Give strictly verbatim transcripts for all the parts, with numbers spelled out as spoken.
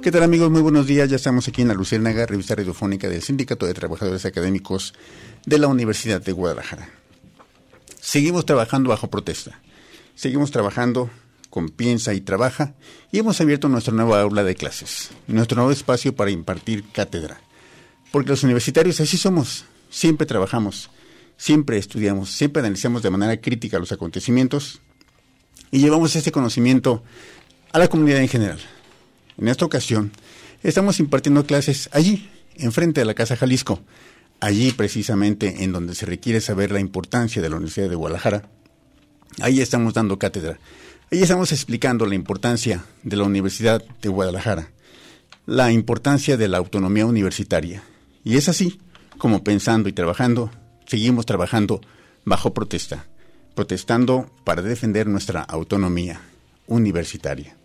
¿Qué tal, amigos? Muy buenos días. Ya estamos aquí en La Luciérnaga, revista radiofónica del Sindicato de Trabajadores Académicos de la Universidad de Guadalajara. Seguimos trabajando bajo protesta. Seguimos trabajando con Piensa y Trabaja y hemos abierto nuestra nueva aula de clases, nuestro nuevo espacio para impartir cátedra. Porque los universitarios así somos, siempre trabajamos, siempre estudiamos, siempre analizamos de manera crítica los acontecimientos y llevamos este conocimiento a la comunidad en general. En esta ocasión, estamos impartiendo clases allí, enfrente de la Casa Jalisco, allí precisamente en donde se requiere saber la importancia de la Universidad de Guadalajara. Ahí estamos dando cátedra, ahí estamos explicando la importancia de la Universidad de Guadalajara, la importancia de la autonomía universitaria. Y es así como pensando y trabajando, seguimos trabajando bajo protesta, protestando para defender nuestra autonomía universitaria.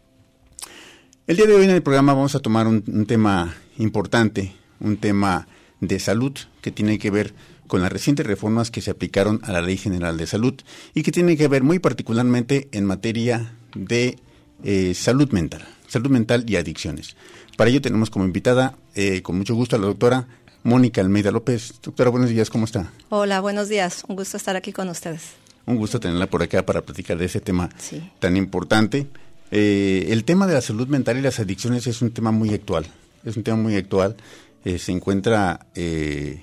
El día de hoy en el programa vamos a tomar un, un tema importante, un tema de salud que tiene que ver con las recientes reformas que se aplicaron a la Ley General de Salud y que tiene que ver muy particularmente en materia de eh, salud mental, salud mental y adicciones. Para ello tenemos como invitada, eh, con mucho gusto, a la doctora Mónica Almeida López. Doctora, buenos días, ¿cómo está? Hola, buenos días, un gusto estar aquí con ustedes. Un gusto tenerla por acá para platicar de ese tema sí. tan importante. Eh, el tema de la salud mental y las adicciones es un tema muy actual, es un tema muy actual, eh, se encuentra eh,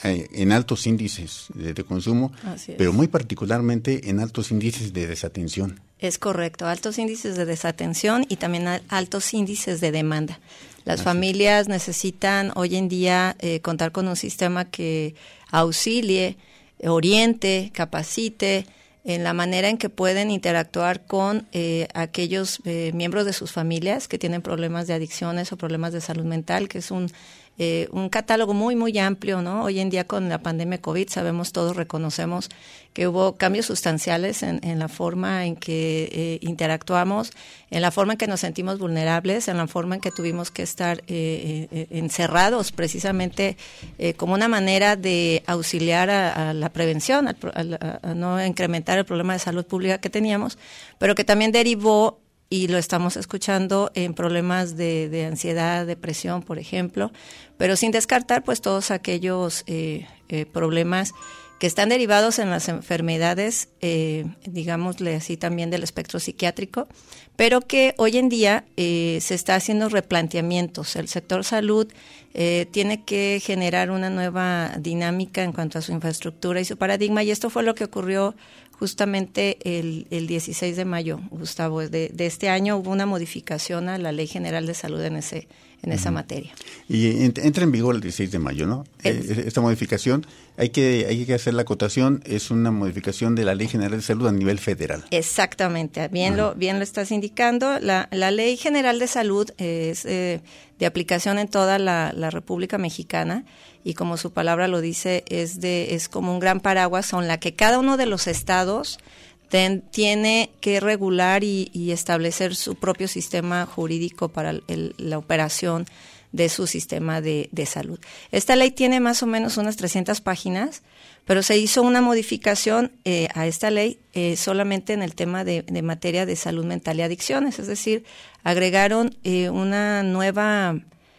en altos índices de, de consumo, pero muy particularmente en altos índices de desatención. Es correcto, altos índices de desatención y también altos índices de demanda. Las Así familias es. necesitan hoy en día eh, contar con un sistema que auxilie, oriente, capacite, en la manera en que pueden interactuar con eh, aquellos eh, miembros de sus familias que tienen problemas de adicciones o problemas de salud mental, que es un eh, un catálogo muy, muy amplio, ¿no? Hoy en día con la pandemia COVID sabemos, todos reconocemos que hubo cambios sustanciales en, en la forma en que eh, interactuamos, en la forma en que nos sentimos vulnerables, en la forma en que tuvimos que estar eh, eh, encerrados precisamente eh, como una manera de auxiliar a, a la prevención, a, a, a no incrementar el problema de salud pública que teníamos, pero que también derivó, y lo estamos escuchando, en problemas de, de ansiedad, depresión, por ejemplo, pero sin descartar pues todos aquellos eh, eh, problemas que están derivados en las enfermedades, eh, digámosle así, también del espectro psiquiátrico, pero que hoy en día eh, se está haciendo replanteamientos. El sector salud eh, tiene que generar una nueva dinámica en cuanto a su infraestructura y su paradigma, y esto fue lo que ocurrió justamente el, el dieciséis de mayo, Gustavo, de, de este año. Hubo una modificación a la Ley General de Salud en ese en uh-huh. esa materia. Y entra en vigor el dieciséis de mayo, ¿no? Es, Esta modificación, hay que hay que hacer la acotación, es una modificación de la Ley General de Salud a nivel federal. Exactamente, bien, uh-huh. lo, bien lo estás indicando. La, la Ley General de Salud es eh, de aplicación en toda la, la República Mexicana, y como su palabra lo dice, es de es como un gran paraguas con la que cada uno de los estados ten, tiene que regular y, y establecer su propio sistema jurídico para el, la operación de su sistema de, de salud. Esta ley tiene más o menos unas trescientas páginas, pero se hizo una modificación eh, a esta ley eh, solamente en el tema de, de materia de salud mental y adicciones, es decir, agregaron eh, una nueva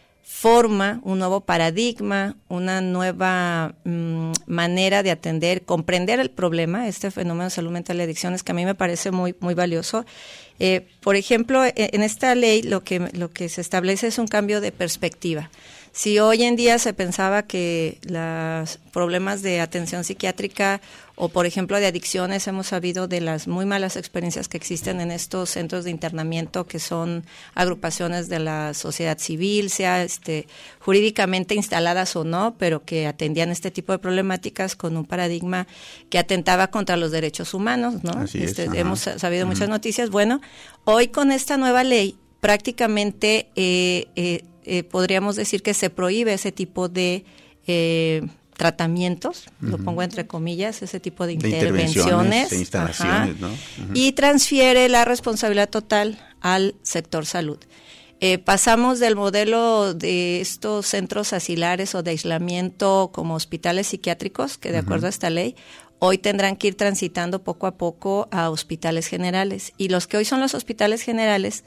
forma, un nuevo paradigma, una nueva mmm, manera de atender, comprender el problema, este fenómeno de salud mental y adicciones, que a mí me parece muy muy valioso. Eh, por ejemplo, en esta ley lo que lo que se establece es un cambio de perspectiva. Si hoy en día se pensaba que los problemas de atención psiquiátrica o, por ejemplo, de adicciones, hemos sabido de las muy malas experiencias que existen en estos centros de internamiento, que son agrupaciones de la sociedad civil, sea este, jurídicamente instaladas o no, pero que atendían este tipo de problemáticas con un paradigma que atentaba contra los derechos humanos, ¿no? Así es, este, hemos sabido uh-huh. muchas noticias. Bueno, hoy con esta nueva ley prácticamente eh, eh, eh, podríamos decir que se prohíbe ese tipo de eh, tratamientos, uh-huh. lo pongo entre comillas, ese tipo de, de intervenciones, de instalaciones, ¿no? Uh-huh. Y transfiere la responsabilidad total al sector salud. Eh, pasamos del modelo de estos centros asilares o de aislamiento como hospitales psiquiátricos, que de uh-huh. acuerdo a esta ley, hoy tendrán que ir transitando poco a poco a hospitales generales. Y los que hoy son los hospitales generales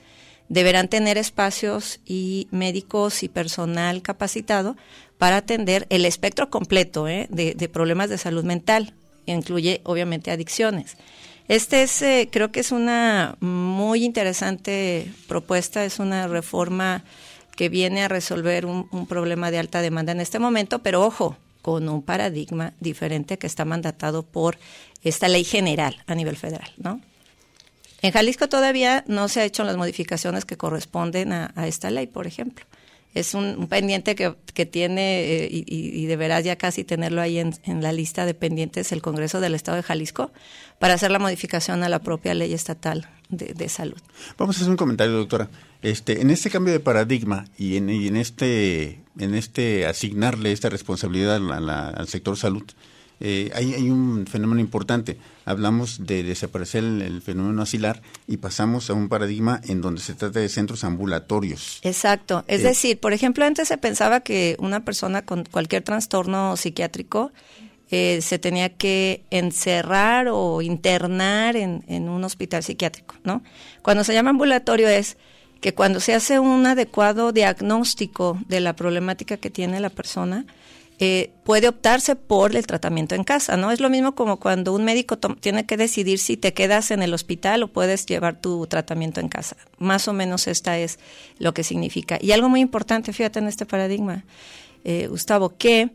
deberán tener espacios y médicos y personal capacitado para atender el espectro completo ¿eh? de, de problemas de salud mental. Incluye obviamente adicciones. Este es, eh, creo que es una muy interesante propuesta, es una reforma que viene a resolver un, un problema de alta demanda en este momento, pero ojo, con un paradigma diferente que está mandatado por esta ley general a nivel federal, ¿no? En Jalisco todavía no se han hecho las modificaciones que corresponden a, a esta ley, por ejemplo. Es un, un pendiente que, que tiene eh, y, y deberás ya casi tenerlo ahí en, en la lista de pendientes el Congreso del Estado de Jalisco para hacer la modificación a la propia ley estatal de, de salud. Vamos a hacer un comentario, doctora. Este, en este cambio de paradigma y en, y en este en este asignarle esta responsabilidad a la, al sector salud, eh, hay, hay un fenómeno importante. Hablamos de desaparecer el, el fenómeno asilar y pasamos a un paradigma en donde se trata de centros ambulatorios. Exacto. Es Eh, decir, por ejemplo, antes se pensaba que una persona con cualquier trastorno psiquiátrico eh, se tenía que encerrar o internar en, en un hospital psiquiátrico, ¿no? Cuando se llama ambulatorio es que cuando se hace un adecuado diagnóstico de la problemática que tiene la persona, eh, puede optarse por el tratamiento en casa, ¿no? Es lo mismo como cuando un médico tiene que decidir si te quedas en el hospital o puedes llevar tu tratamiento en casa. Más o menos esta es lo que significa. Y algo muy importante, fíjate en este paradigma, eh, Gustavo, que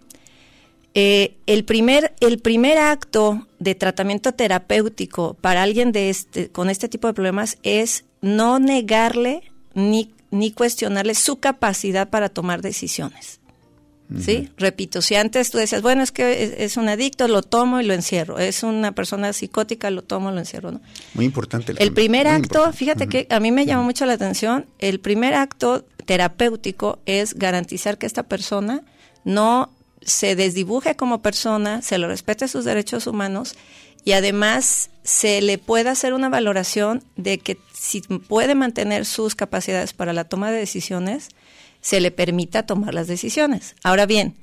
eh, el primer el primer acto de tratamiento terapéutico para alguien de este con este tipo de problemas es no negarle ni ni cuestionarle su capacidad para tomar decisiones. ¿Sí? Uh-huh. Repito, si antes tú decías, bueno, es que es, es un adicto, lo tomo y lo encierro. Es una persona psicótica, lo tomo y lo encierro, ¿no? Muy importante. El, el primer muy acto, importante. Fíjate uh-huh. que a mí me llamó mucho la atención, el primer acto terapéutico es garantizar que esta persona no se desdibuje como persona, se le respete sus derechos humanos y además se le pueda hacer una valoración de que si puede mantener sus capacidades para la toma de decisiones, se le permita tomar las decisiones. Ahora bien,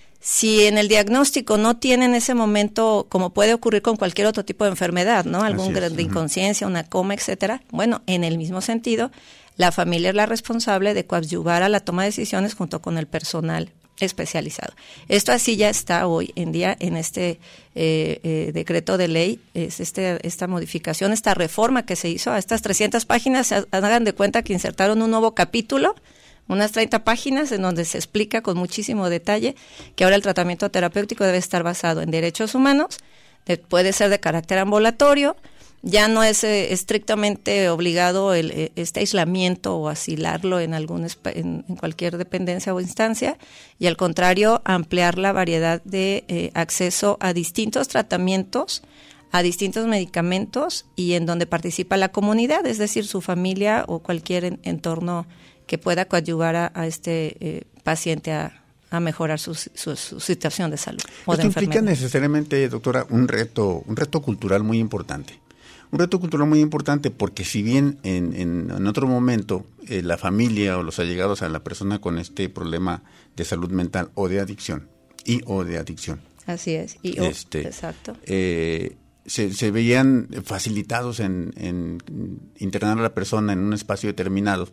si en el diagnóstico no tiene en ese momento, como puede ocurrir con cualquier otro tipo de enfermedad, ¿no? Algún grado de inconsciencia, una coma, etcétera. Bueno, en el mismo sentido, la familia es la responsable de coadyuvar a la toma de decisiones junto con el personal especializado. Esto así ya está hoy en día en este eh, eh, decreto de ley, es este esta modificación, esta reforma que se hizo a estas trescientas páginas, se hagan de cuenta que insertaron un nuevo capítulo, unas treinta páginas en donde se explica con muchísimo detalle que ahora el tratamiento terapéutico debe estar basado en derechos humanos, de, puede ser de carácter ambulatorio, ya no es eh, estrictamente obligado el, eh, este aislamiento o asilarlo en, algún, en, en cualquier dependencia o instancia, y al contrario, ampliar la variedad de eh, acceso a distintos tratamientos, a distintos medicamentos y en donde participa la comunidad, es decir, su familia o cualquier en, entorno que pueda coadyuvar a, a este eh, paciente a, a mejorar su, su, su situación de salud o Esto de implica enfermedad. Necesariamente, doctora, un reto, un reto cultural muy importante. Un reto cultural muy importante porque si bien en, en, en otro momento eh, la familia o los allegados a la persona con este problema de salud mental o de adicción y o de adicción. Así es. Y, oh, este, exacto. Eh, se, se veían facilitados en, en internar a la persona en un espacio determinado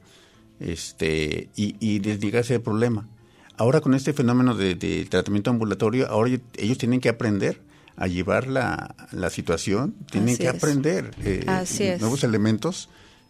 este y, y desligarse del problema. Ahora con este fenómeno de, de tratamiento ambulatorio, ahora ellos tienen que aprender a llevar la, la situación, tienen Así que es. aprender eh, Así es. nuevos elementos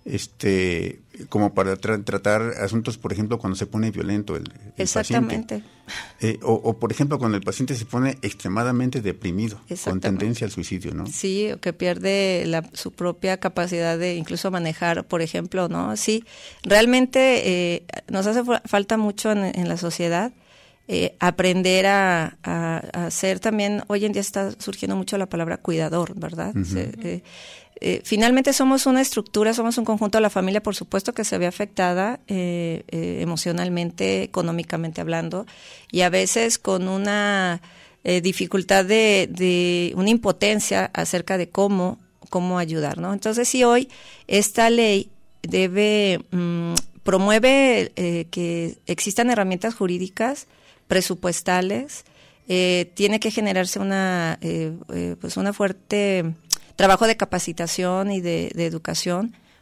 este como para tra- tratar asuntos, por ejemplo, cuando se pone violento el, el Exactamente. paciente. Eh, o, o, por ejemplo, cuando el paciente se pone extremadamente deprimido, con tendencia al suicidio, ¿no? Sí, o que pierde la, su propia capacidad de incluso manejar, por ejemplo, ¿no? Sí, realmente eh, nos hace falta mucho en, en la sociedad eh, aprender a, a, a ser también, hoy en día está surgiendo mucho la palabra cuidador, ¿verdad? Uh-huh. Se, eh, Eh, finalmente somos una estructura, somos un conjunto. La familia, por supuesto, que se ve afectada eh, eh, emocionalmente, económicamente hablando, y a veces con una eh, dificultad de, de una impotencia acerca de cómo, cómo ayudar, ¿no? Entonces, sí, hoy esta ley debe mmm, promueve eh, que existan herramientas jurídicas, presupuestales, eh, tiene que generarse una eh, eh, pues una fuerte trabajo de capacitación y de, de educación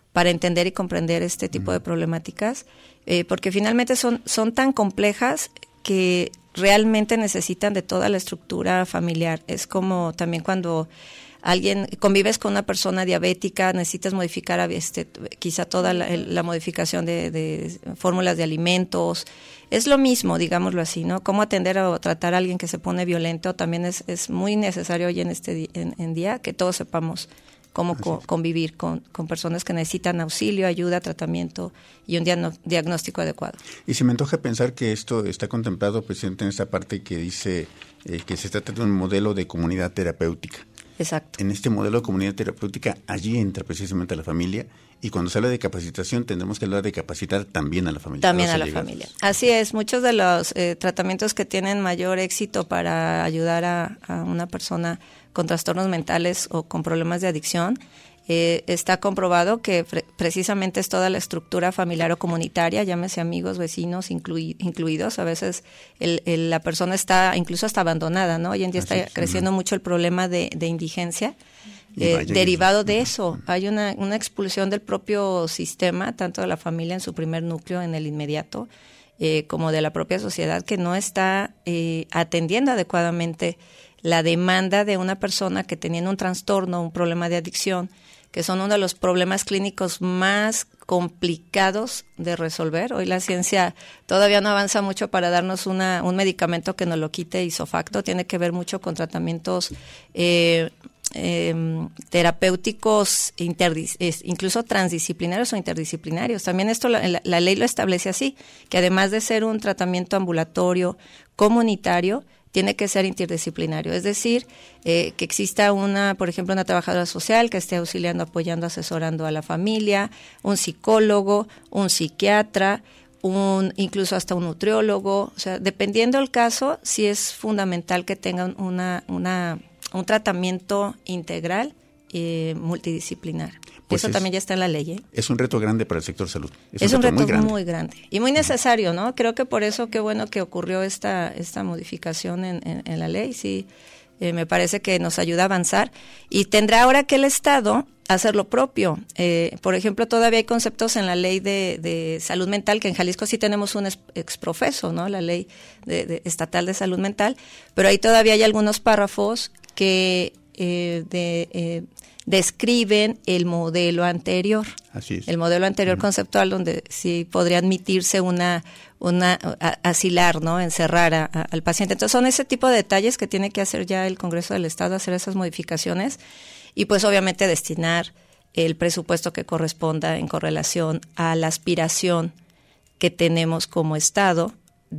para entender y comprender este tipo uh-huh. de problemáticas, eh, porque finalmente son, son tan complejas que realmente necesitan de toda la estructura familiar. Es como también cuando alguien convives con una persona diabética, necesitas modificar este, quizá toda la, la modificación de, de fórmulas de alimentos. Es lo mismo, digámoslo así, ¿no? Cómo atender o tratar a alguien que se pone violento también es, es muy necesario hoy en este en, en día que todos sepamos cómo co- convivir con, con personas que necesitan auxilio, ayuda, tratamiento y un diagno- diagnóstico adecuado. Y se me antoja pensar que esto está contemplado precisamente en esta parte que dice eh, que se trata de un modelo de comunidad terapéutica. Exacto. En este modelo de comunidad terapéutica, allí entra precisamente la familia, y cuando se habla de capacitación tendremos que hablar de capacitar también a la familia. También a la familia. Así es, muchos de los eh, tratamientos que tienen mayor éxito para ayudar a, a una persona con trastornos mentales o con problemas de adicción, eh, está comprobado que pre- precisamente es toda la estructura familiar o comunitaria, llámese amigos, vecinos inclui- incluidos. A veces el, el, la persona está incluso hasta abandonada, ¿no? Hoy en día Así está es, creciendo uh-huh. mucho el problema de, de indigencia. Eh, derivado de eso, hay una, una expulsión del propio sistema, tanto de la familia en su primer núcleo, en el inmediato, eh, como de la propia sociedad, que no está eh, atendiendo adecuadamente la demanda de una persona que teniendo un trastorno, un problema de adicción, que son uno de los problemas clínicos más complicados de resolver. Hoy la ciencia todavía no avanza mucho para darnos una, un medicamento que nos lo quite isofacto. Tiene que ver mucho con tratamientos eh, eh, terapéuticos, interdis, incluso transdisciplinarios o interdisciplinarios. También esto la, la, la ley lo establece así, que además de ser un tratamiento ambulatorio, comunitario, tiene que ser interdisciplinario, es decir, eh, que exista una, por ejemplo, una trabajadora social que esté auxiliando, apoyando, asesorando a la familia, un psicólogo, un psiquiatra, un incluso hasta un nutriólogo. O sea, dependiendo del caso, sí es fundamental que tengan una, una, un tratamiento integral y multidisciplinar. Pues Eso es, también ya está en la ley. ¿eh? Es un reto grande para el sector salud. Es, es un, reto, un reto muy, grande. muy grande y muy necesario, ¿no? Creo que por eso qué bueno que ocurrió esta esta modificación en, en, en la ley. Sí, eh, me parece que nos ayuda a avanzar y tendrá ahora que el Estado hacer lo propio. Eh, por ejemplo, todavía hay conceptos en la ley de, de salud mental, que en Jalisco sí tenemos un exprofeso, ¿no? La ley de, de estatal de salud mental, pero ahí todavía hay algunos párrafos que eh, de eh, describen el modelo anterior. Así es. El modelo anterior uh-huh. conceptual, donde sí podría admitirse una, una a, asilar, ¿no? Encerrar a, a, al paciente. Entonces son ese tipo de detalles que tiene que hacer ya el Congreso del Estado, hacer esas modificaciones y pues obviamente destinar el presupuesto que corresponda en correlación a la aspiración que tenemos como Estado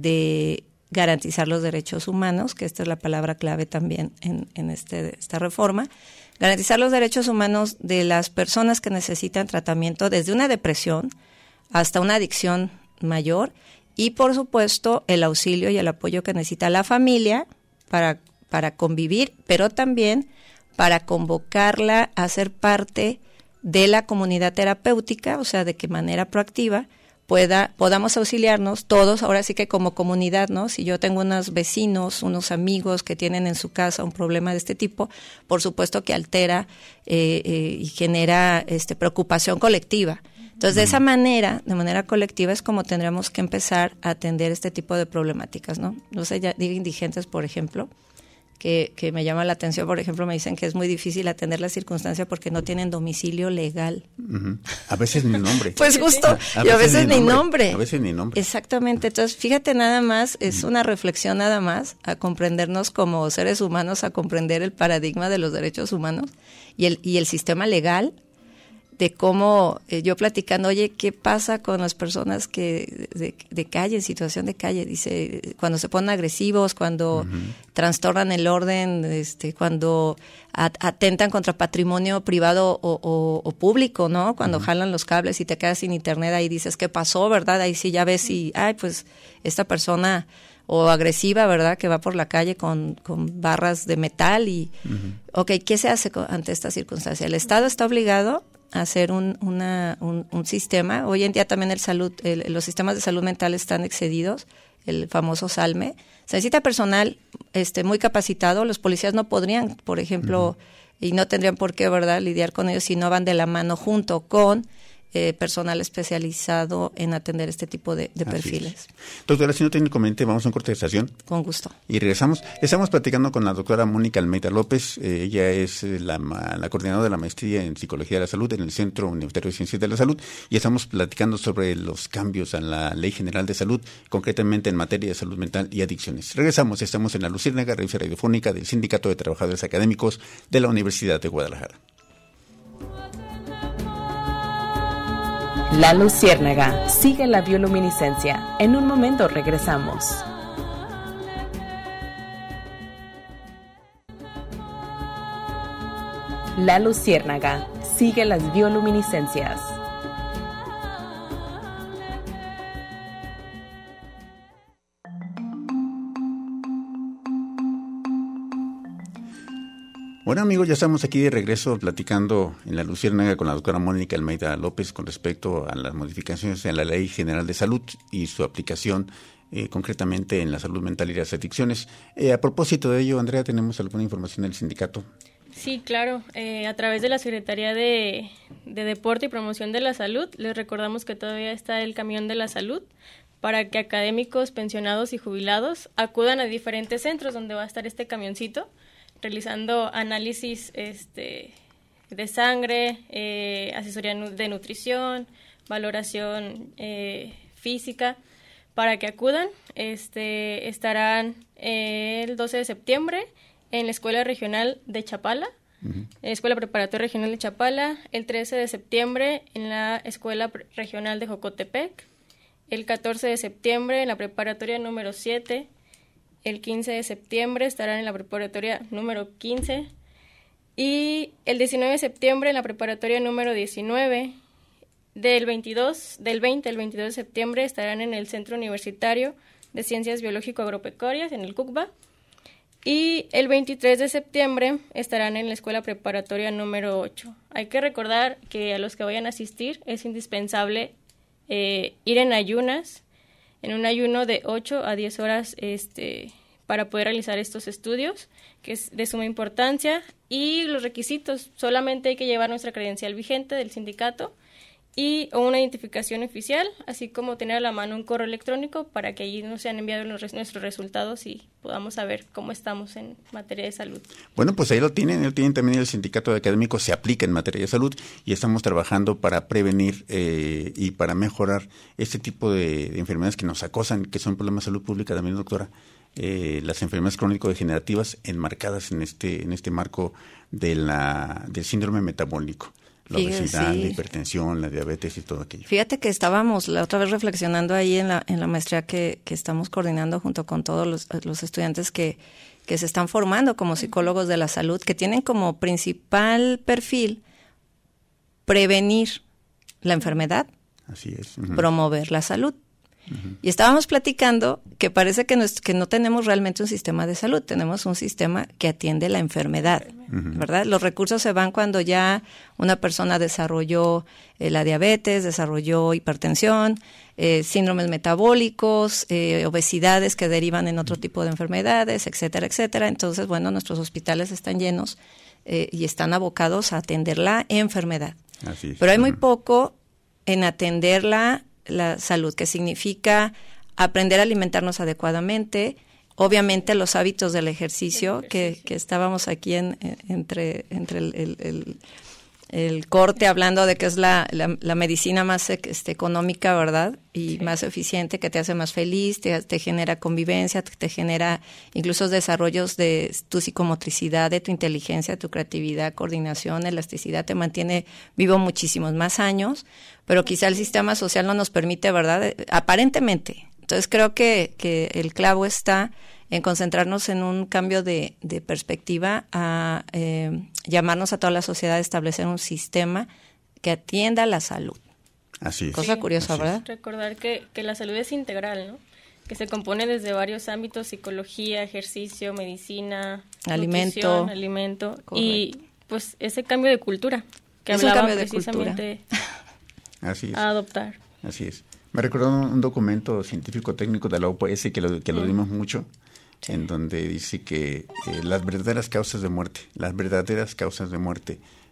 de garantizar los derechos humanos, que esta es la palabra clave también en, en este, esta reforma. Garantizar los derechos humanos de las personas que necesitan tratamiento desde una depresión hasta una adicción mayor y, por supuesto, el auxilio y el apoyo que necesita la familia para, para convivir, pero también para convocarla a ser parte de la comunidad terapéutica, o sea, de qué manera proactiva pueda podamos auxiliarnos todos, ahora sí que como comunidad, ¿no? Si yo tengo unos vecinos, unos amigos que tienen en su casa un problema de este tipo, por supuesto que altera eh, eh, y genera este preocupación colectiva. Entonces, de esa manera, de manera colectiva, es como tendríamos que empezar a atender este tipo de problemáticas, ¿no? No sé, ya digo indigentes, por ejemplo, que, que me llama la atención, por ejemplo, me dicen que es muy difícil atender la circunstancia porque no tienen domicilio legal. Uh-huh. A veces ni nombre. Pues justo, a, a y a veces, veces ni, nombre. nombre. A veces ni nombre. Exactamente, entonces fíjate nada más, es una reflexión nada más a comprendernos como seres humanos, a comprender el paradigma de los derechos humanos y el, y el sistema legal, de cómo eh, yo platicando, oye, ¿qué pasa con las personas que de, de calle, en situación de calle? Dice, cuando se ponen agresivos, cuando uh-huh. trastornan el orden, este, cuando at- atentan contra patrimonio privado o, o, o público, ¿no? Cuando uh-huh. jalan los cables y te quedas sin internet, ahí dices, ¿qué pasó, verdad? Ahí sí ya ves y, ay, pues esta persona o agresiva, ¿verdad? Que va por la calle con, con barras de metal y, uh-huh. ok, ¿qué se hace con, ante esta circunstancia? El Estado está obligado hacer un, una, un, un sistema. Hoy en día también el salud, el, los sistemas de salud mental están excedidos, el famoso SALME. Se necesita personal este, muy capacitado. Los policías no podrían, por ejemplo, uh-huh. y no tendrían por qué, ¿verdad?, lidiar con ellos si no van de la mano junto con eh, personal especializado en atender este tipo de, de perfiles. Es. Doctora, si no tiene inconveniente, vamos a un corte de estación. Con gusto. Y regresamos. Estamos platicando con la doctora Mónica Almeida López. Eh, ella es la, la coordinadora de la maestría en Psicología de la Salud en el Centro Universitario de Ciencias de la Salud. Y estamos platicando sobre los cambios a la Ley General de Salud, concretamente en materia de salud mental y adicciones. Regresamos. Estamos en La Luciérnaga, revista radiofónica del Sindicato de Trabajadores Académicos de la Universidad de Guadalajara. La Luciérnaga, sigue la bioluminiscencia. En un momento regresamos. La Luciérnaga, sigue las bioluminiscencias. Bueno, amigos, ya estamos aquí de regreso platicando en La Luciérnaga con la doctora Mónica Almeida López con respecto a las modificaciones en la Ley General de Salud y su aplicación eh, concretamente en la salud mental y las adicciones. Eh, a propósito de ello, Andrea, ¿tenemos alguna información del sindicato? Sí, claro. Eh, a través de la Secretaría de, de Deporte y Promoción de la Salud, les recordamos que todavía está el Camión de la Salud para que académicos, pensionados y jubilados acudan a diferentes centros donde va a estar este camioncito, realizando análisis este, de sangre, eh, asesoría de nutrición, valoración eh, física, para que acudan. Este, estarán eh, el doce de septiembre en la Escuela Regional de Chapala, uh-huh. Escuela Preparatoria Regional de Chapala, el trece de septiembre en la Escuela Regional de Jocotepec, el catorce de septiembre en la Preparatoria número siete, el quince de septiembre estarán en la preparatoria número quince y el diecinueve de septiembre en la preparatoria número diecinueve. Del veintidós, del veinte al veintidós de septiembre estarán en el Centro Universitario de Ciencias Biológico-Agropecuarias, en el CUCBA. Y el veintitrés de septiembre estarán en la Escuela Preparatoria número ocho. Hay que recordar que a los que vayan a asistir es indispensable eh, ir en ayunas, en un ayuno de ocho a diez horas este, para poder realizar estos estudios, que es de suma importancia. Y los requisitos, solamente hay que llevar nuestra credencial vigente del sindicato y o una identificación oficial, así como tener a la mano un correo electrónico para que allí nos sean enviados los, nuestros resultados y podamos saber cómo estamos en materia de salud. Bueno, pues ahí lo tienen, lo tienen también el sindicato de académicos, se aplica en materia de salud y estamos trabajando para prevenir eh, y para mejorar este tipo de, de enfermedades que nos acosan, que son problemas de salud pública también, doctora. Eh, las enfermedades crónico-degenerativas enmarcadas en este en este marco de la del síndrome metabólico. La obesidad, sí. La hipertensión, la diabetes y todo aquello. Fíjate que estábamos la otra vez reflexionando ahí en la en la maestría que, que estamos coordinando junto con todos los, los estudiantes que, que se están formando como psicólogos de la salud, que tienen como principal perfil prevenir la enfermedad, así es, uh-huh. promover la salud. Uh-huh. Y estábamos platicando que parece que no, es, que no tenemos realmente un sistema de salud, tenemos un sistema que atiende la enfermedad, uh-huh. ¿verdad? Los recursos se van cuando ya una persona desarrolló eh, la diabetes, desarrolló hipertensión, eh, síndromes metabólicos, eh, obesidades que derivan en otro uh-huh. tipo de enfermedades, etcétera, etcétera. Entonces, bueno, nuestros hospitales están llenos eh, y están abocados a atender la enfermedad. Así es. Pero hay uh-huh. muy poco en atenderla la salud, que significa aprender a alimentarnos adecuadamente, obviamente los hábitos del ejercicio, que, que estábamos aquí en, en, entre, entre el, el, el, el corte hablando de que es la, la, la medicina más este, económica, ¿verdad? Y sí. más eficiente, que te hace más feliz, te, te genera convivencia, te, te genera incluso desarrollos de tu psicomotricidad, de tu inteligencia, tu creatividad, coordinación, elasticidad, te mantiene vivo muchísimos más años, pero quizá el sistema social no nos permite, ¿verdad? Aparentemente. Entonces creo que, que el clavo está en concentrarnos en un cambio de, de perspectiva, a eh, llamarnos a toda la sociedad a establecer un sistema que atienda la salud. Así es. Cosa sí, curiosa, así ¿verdad? Es. Recordar que, que la salud es integral, ¿no? Que se compone desde varios ámbitos: psicología, ejercicio, medicina, alimento, nutrición, alimento. Correcto. Y pues ese cambio de cultura que es hablaba un cambio de precisamente cultura. Así es. a adoptar. Así es. Me recordó un documento científico técnico de la O P S que lo, que lo dimos mucho, sí. en donde dice que eh, las verdaderas causas de muerte, las verdaderas causas de muerte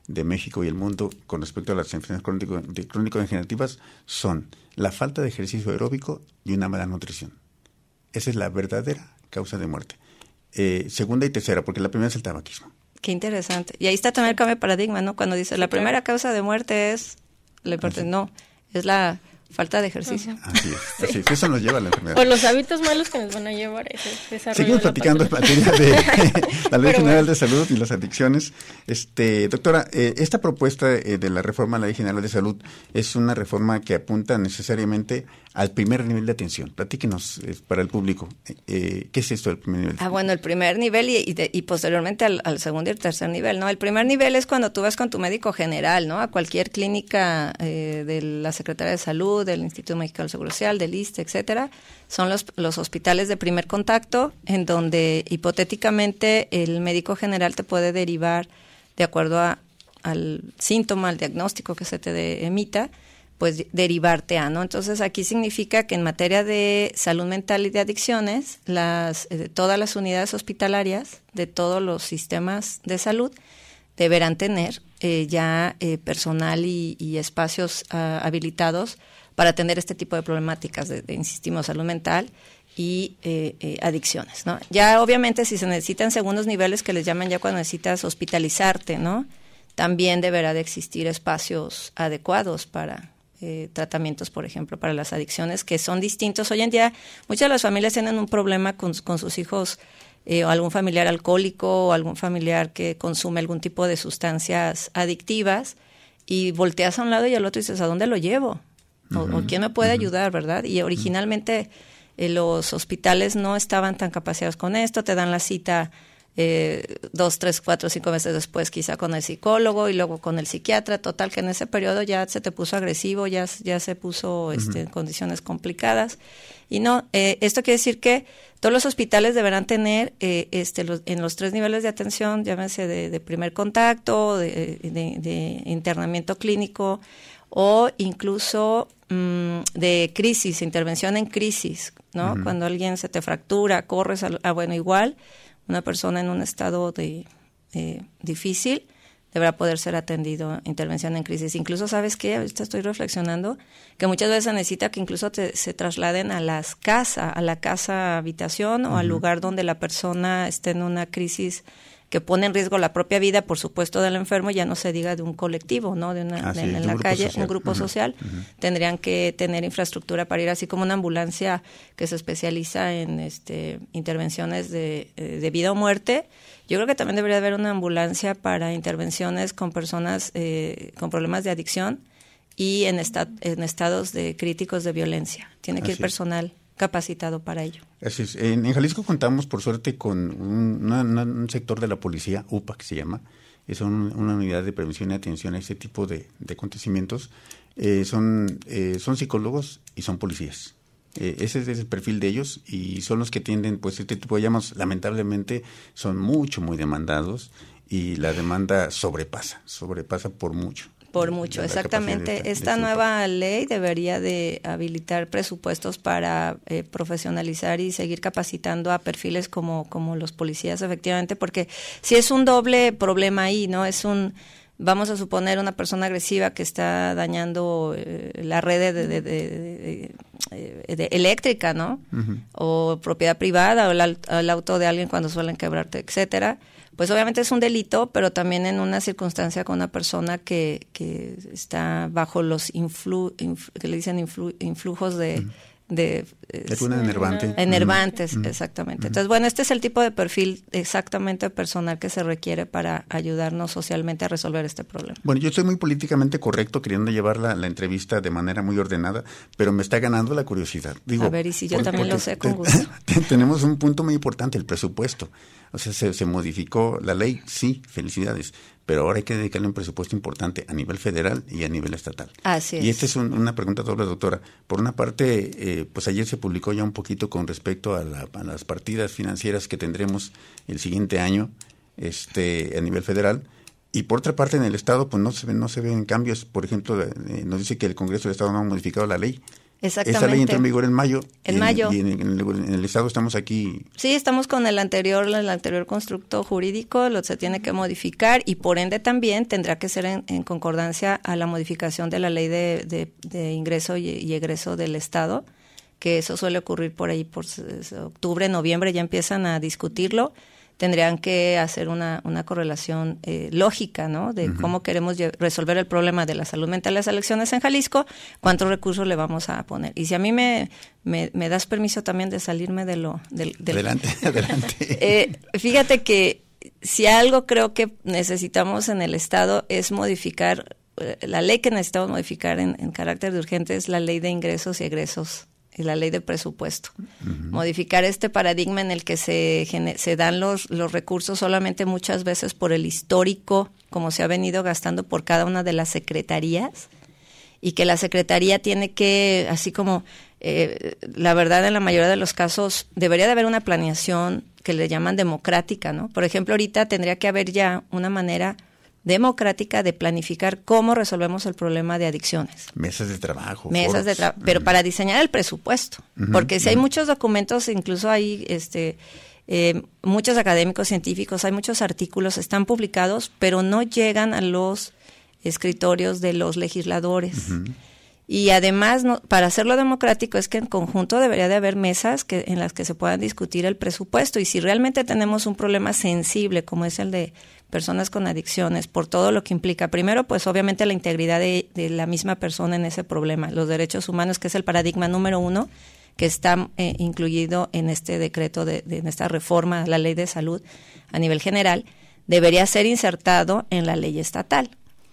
de México y el mundo con respecto a las enfermedades crónico, crónico-degenerativas son la falta de ejercicio aeróbico y una mala nutrición. Esa es la verdadera causa de muerte. Eh, segunda y tercera, porque la primera es el tabaquismo. Qué interesante. Y ahí está también el cambio de paradigma, ¿no? Cuando dice, la primera causa de muerte es, la importancia, no, es la falta de ejercicio. Uh-huh. Así es, así es, eso nos lleva a la enfermedad. O los hábitos malos que nos van a llevar ese desarrollo. Seguimos de platicando en materia de la Ley General bueno. de Salud y las adicciones. Este, doctora, eh, esta propuesta eh, de la reforma a la Ley General de Salud es una reforma que apunta necesariamente al primer nivel de atención. Platíquenos eh, para el público, eh, ¿qué es esto del primer nivel? Ah, bueno, el primer nivel y, y, de, y posteriormente al, al segundo y el tercer nivel, ¿no? El primer nivel es cuando tú vas con tu médico general, ¿no? A cualquier clínica eh, de la Secretaría de Salud, del Instituto Mexicano del Seguro Social, del I S S S T E, etcétera. Son los, los hospitales de primer contacto en donde hipotéticamente el médico general te puede derivar de acuerdo a, al síntoma, al diagnóstico que se te de, emita, pues derivarte a, ¿no? Entonces aquí significa que en materia de salud mental y de adicciones, las eh, todas las unidades hospitalarias de todos los sistemas de salud deberán tener eh, ya eh, personal y, y espacios uh, habilitados para atender este tipo de problemáticas de, de insistimos, salud mental y eh, eh, adicciones, ¿no? Ya obviamente si se necesitan segundos niveles que les llaman ya cuando necesitas hospitalizarte, ¿no? También deberá de existir espacios adecuados para eh, tratamientos, por ejemplo, para las adicciones que son distintos. Hoy en día muchas de las familias tienen un problema con, con sus hijos eh, o algún familiar alcohólico o algún familiar que consume algún tipo de sustancias adictivas y volteas a un lado y al otro y dices, ¿a dónde lo llevo? O, uh-huh. o quién me puede uh-huh. ayudar, ¿verdad? Y originalmente eh, los hospitales no estaban tan capacitados con esto, te dan la cita eh, dos, tres, cuatro, cinco meses después quizá con el psicólogo y luego con el psiquiatra, total que en ese periodo ya se te puso agresivo, ya, ya se puso este, uh-huh. en condiciones complicadas. Y no, eh, esto quiere decir que todos los hospitales deberán tener eh, este, los, en los tres niveles de atención, llámese de, de primer contacto, de, de, de internamiento clínico o incluso mmm, de crisis, intervención en crisis, ¿no? Uh-huh. Cuando alguien se te fractura, corres, a, a bueno, igual, una persona en un estado de eh, difícil deberá poder ser atendido, intervención en crisis. Incluso, ¿sabes qué? Ahorita estoy reflexionando que muchas veces se necesita que incluso te, se trasladen a las casas, a la casa habitación uh-huh. o al lugar donde la persona esté en una crisis que pone en riesgo la propia vida, por supuesto, del enfermo, ya no se diga de un colectivo, ¿no? De una, así, de, en de la un calle, social. un grupo uh-huh. social. Uh-huh. Tendrían que tener infraestructura para ir, así como una ambulancia que se especializa en este intervenciones de, de vida o muerte. Yo creo que también debería haber una ambulancia para intervenciones con personas eh, con problemas de adicción y en, esta, en estados de críticos de violencia. Tiene que así ir personal es. capacitado para ello. Así es. En, en Jalisco contamos, por suerte, con un, una, una, un sector de la policía, U P A, que se llama, es un, una unidad de prevención y atención a este tipo de, de acontecimientos. Eh, son, eh, son psicólogos y son policías. Eh, ese es el perfil de ellos y son los que tienden, pues este tipo de llamas, lamentablemente, son mucho, muy demandados y la demanda sobrepasa, sobrepasa por mucho. Por mucho, exactamente. De, Esta de nueva ley debería de habilitar presupuestos para eh, profesionalizar y seguir capacitando a perfiles como, como los policías, efectivamente, porque si es un doble problema ahí, ¿no? Es un, vamos a suponer, una persona agresiva que está dañando eh, la red de, de, de, de, de, de eléctrica, ¿no? Uh-huh. O propiedad privada o el, el auto de alguien cuando suelen quebrarte, etcétera. Pues obviamente es un delito, pero también en una circunstancia con una persona que, que está bajo los influ, influ, que le dicen influ, influjos de... Uh-huh. de es una enervante. Enervantes, uh-huh. exactamente. Uh-huh. Entonces, bueno, este es el tipo de perfil exactamente personal que se requiere para ayudarnos socialmente a resolver este problema. Bueno, yo estoy muy políticamente correcto queriendo llevar la, la entrevista de manera muy ordenada, pero me está ganando la curiosidad. Digo, a ver, y si yo por, también lo sé, con te, gusto. Te, tenemos un punto muy importante, el presupuesto. O sea, se, se modificó la ley, sí, felicidades, pero ahora hay que dedicarle un presupuesto importante a nivel federal y a nivel estatal. Así es. Y esta es un, una pregunta doble, doctora. Por una parte, eh, pues ayer se publicó ya un poquito con respecto a, la, a las partidas financieras que tendremos el siguiente año este, a nivel federal. Y por otra parte, en el Estado, pues no se ven, no se ven cambios. Por ejemplo, eh, nos dice que el Congreso del Estado no ha modificado la ley Exactamente. Esta ley entró en vigor en mayo. En y mayo. En, y en, el, en el Estado estamos aquí. Sí, estamos con el anterior, el anterior constructo jurídico, lo se tiene que modificar y por ende también tendrá que ser en, en concordancia a la modificación de la ley de, de, de ingreso y, y egreso del Estado, que eso suele ocurrir por ahí por octubre, noviembre, ya empiezan a discutirlo. Tendrían que hacer una, una correlación eh, lógica, ¿no? De uh-huh. cómo queremos resolver el problema de la salud mental en las elecciones en Jalisco, cuántos recursos le vamos a poner. Y si a mí me, me, me das permiso también de salirme de lo... De, de, adelante, adelante. Eh, fíjate que si algo creo que necesitamos en el Estado es modificar, eh, la ley que necesitamos modificar en, en carácter de urgente es la ley de ingresos y egresos y la ley de presupuesto. Uh-huh. Modificar este paradigma en el que se, se dan los, los recursos solamente muchas veces por el histórico, como se ha venido gastando por cada una de las secretarías, y que la secretaría tiene que, así como, eh, la verdad en la mayoría de los casos, debería de haber una planeación que le llaman democrática, ¿no? Por ejemplo, ahorita tendría que haber ya una manera democrática de planificar cómo resolvemos el problema de adicciones. Mesas de trabajo. Mesas de trabajo, pero uh-huh. para diseñar el presupuesto, uh-huh. porque si uh-huh. hay muchos documentos, incluso hay este eh, muchos académicos científicos, hay muchos artículos, están publicados, pero no llegan a los escritorios de los legisladores. Uh-huh. Y además, no, para hacerlo democrático es que en conjunto debería de haber mesas que, en las que se puedan discutir el presupuesto. Y si realmente tenemos un problema sensible como es el de personas con adicciones, por todo lo que implica, primero, pues obviamente la integridad de, de la misma persona en ese problema, los derechos humanos, que es el paradigma número uno, que está eh, incluido en este decreto, de, de en esta reforma a la ley de salud a nivel general, debería ser insertado en la ley estatal.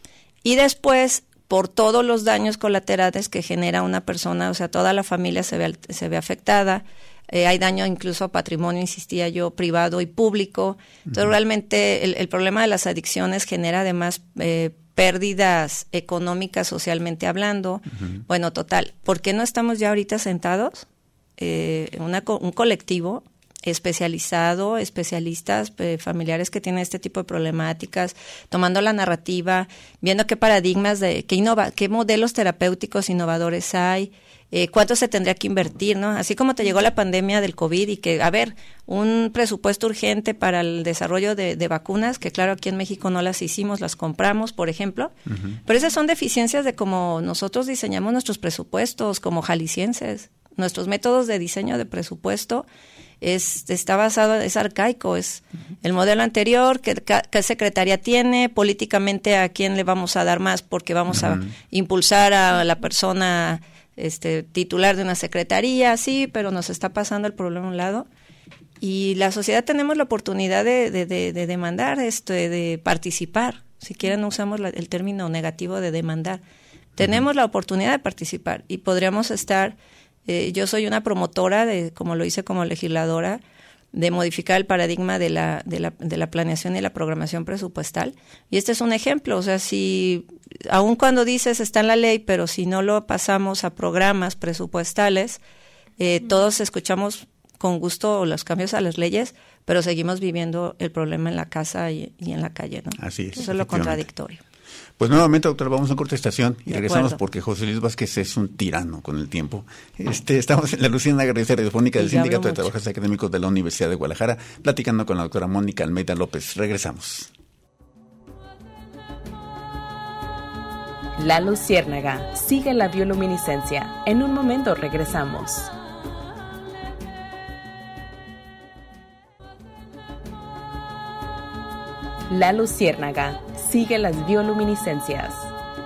Y después, por todos los daños colaterales que genera una persona, o sea, toda la familia se ve, se ve afectada, eh, hay daño incluso a patrimonio, insistía yo, privado y público. Entonces, uh-huh. realmente el, el problema de las adicciones genera además eh, pérdidas económicas socialmente hablando. Uh-huh. Bueno, total, ¿por qué no estamos ya ahorita sentados? Eh, una, un colectivo especializado, especialistas, eh, familiares que tienen este tipo de problemáticas, tomando la narrativa, viendo qué paradigmas, de qué, innova, qué modelos terapéuticos innovadores hay, eh, cuánto se tendría que invertir, ¿no? Así como te llegó la pandemia del COVID y que, a ver, un presupuesto urgente para el desarrollo de, de vacunas, que claro, aquí en México no las hicimos, las compramos, por ejemplo, uh-huh. pero esas son deficiencias de cómo nosotros diseñamos nuestros presupuestos como jaliscienses. Nuestros métodos de diseño de presupuesto es, está basado, es arcaico, es uh-huh. el modelo anterior, que, que secretaría tiene, políticamente a quién le vamos a dar más porque vamos uh-huh. a impulsar a la persona este, titular de una secretaría, sí, pero nos está pasando el problema a un lado. Y la sociedad tenemos la oportunidad de, de, de, de demandar, esto, de, de participar, si quieren no usamos la, el término negativo de demandar. Tenemos uh-huh. la oportunidad de participar y podríamos estar... Eh, yo soy una promotora, de, como lo hice como legisladora, de modificar el paradigma de la, de la, de la planeación y la programación presupuestal. Y este es un ejemplo, o sea, si, aun cuando dices está en la ley, pero si no lo pasamos a programas presupuestales, eh, uh-huh. todos escuchamos con gusto los cambios a las leyes, pero seguimos viviendo el problema en la casa y, y en la calle, ¿no? Así es. Eso es lo contradictorio. Pues nuevamente, doctor, vamos a una corta estación y de regresamos acuerdo. Porque José Luis Vázquez es un tirano con el tiempo. Este, estamos en la Luciérnaga, revista radiofónica del Sindicato de Trabajadores Académicos de la Universidad de Guadalajara, platicando con la doctora Mónica Almeida López. Regresamos. La Luciérnaga. Sigue la bioluminiscencia. En un momento regresamos. La Luciérnaga. Sigue las bioluminiscencias.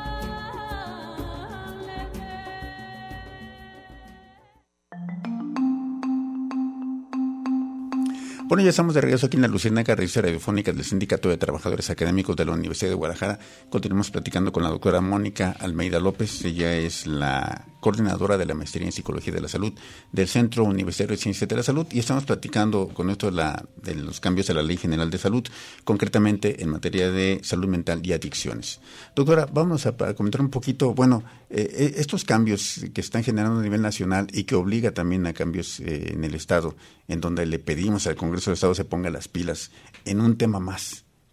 Bueno, ya estamos de regreso aquí en la Luciérnaga, revista radiofónica del Sindicato de Trabajadores Académicos de la Universidad de Guadalajara. Continuamos platicando con la doctora Mónica Almeida López. Ella es la coordinadora de la Maestría en Psicología de la Salud del Centro Universitario de Ciencias de la Salud, y estamos platicando con esto de, la, de los cambios a la Ley General de Salud, concretamente en materia de salud mental y adicciones. Doctora, vamos a, a comentar un poquito, bueno, eh, estos cambios que están generando a nivel nacional y que obliga también a cambios eh, en el Estado, en donde le pedimos al Congreso del Estado se ponga las pilas en un tema más,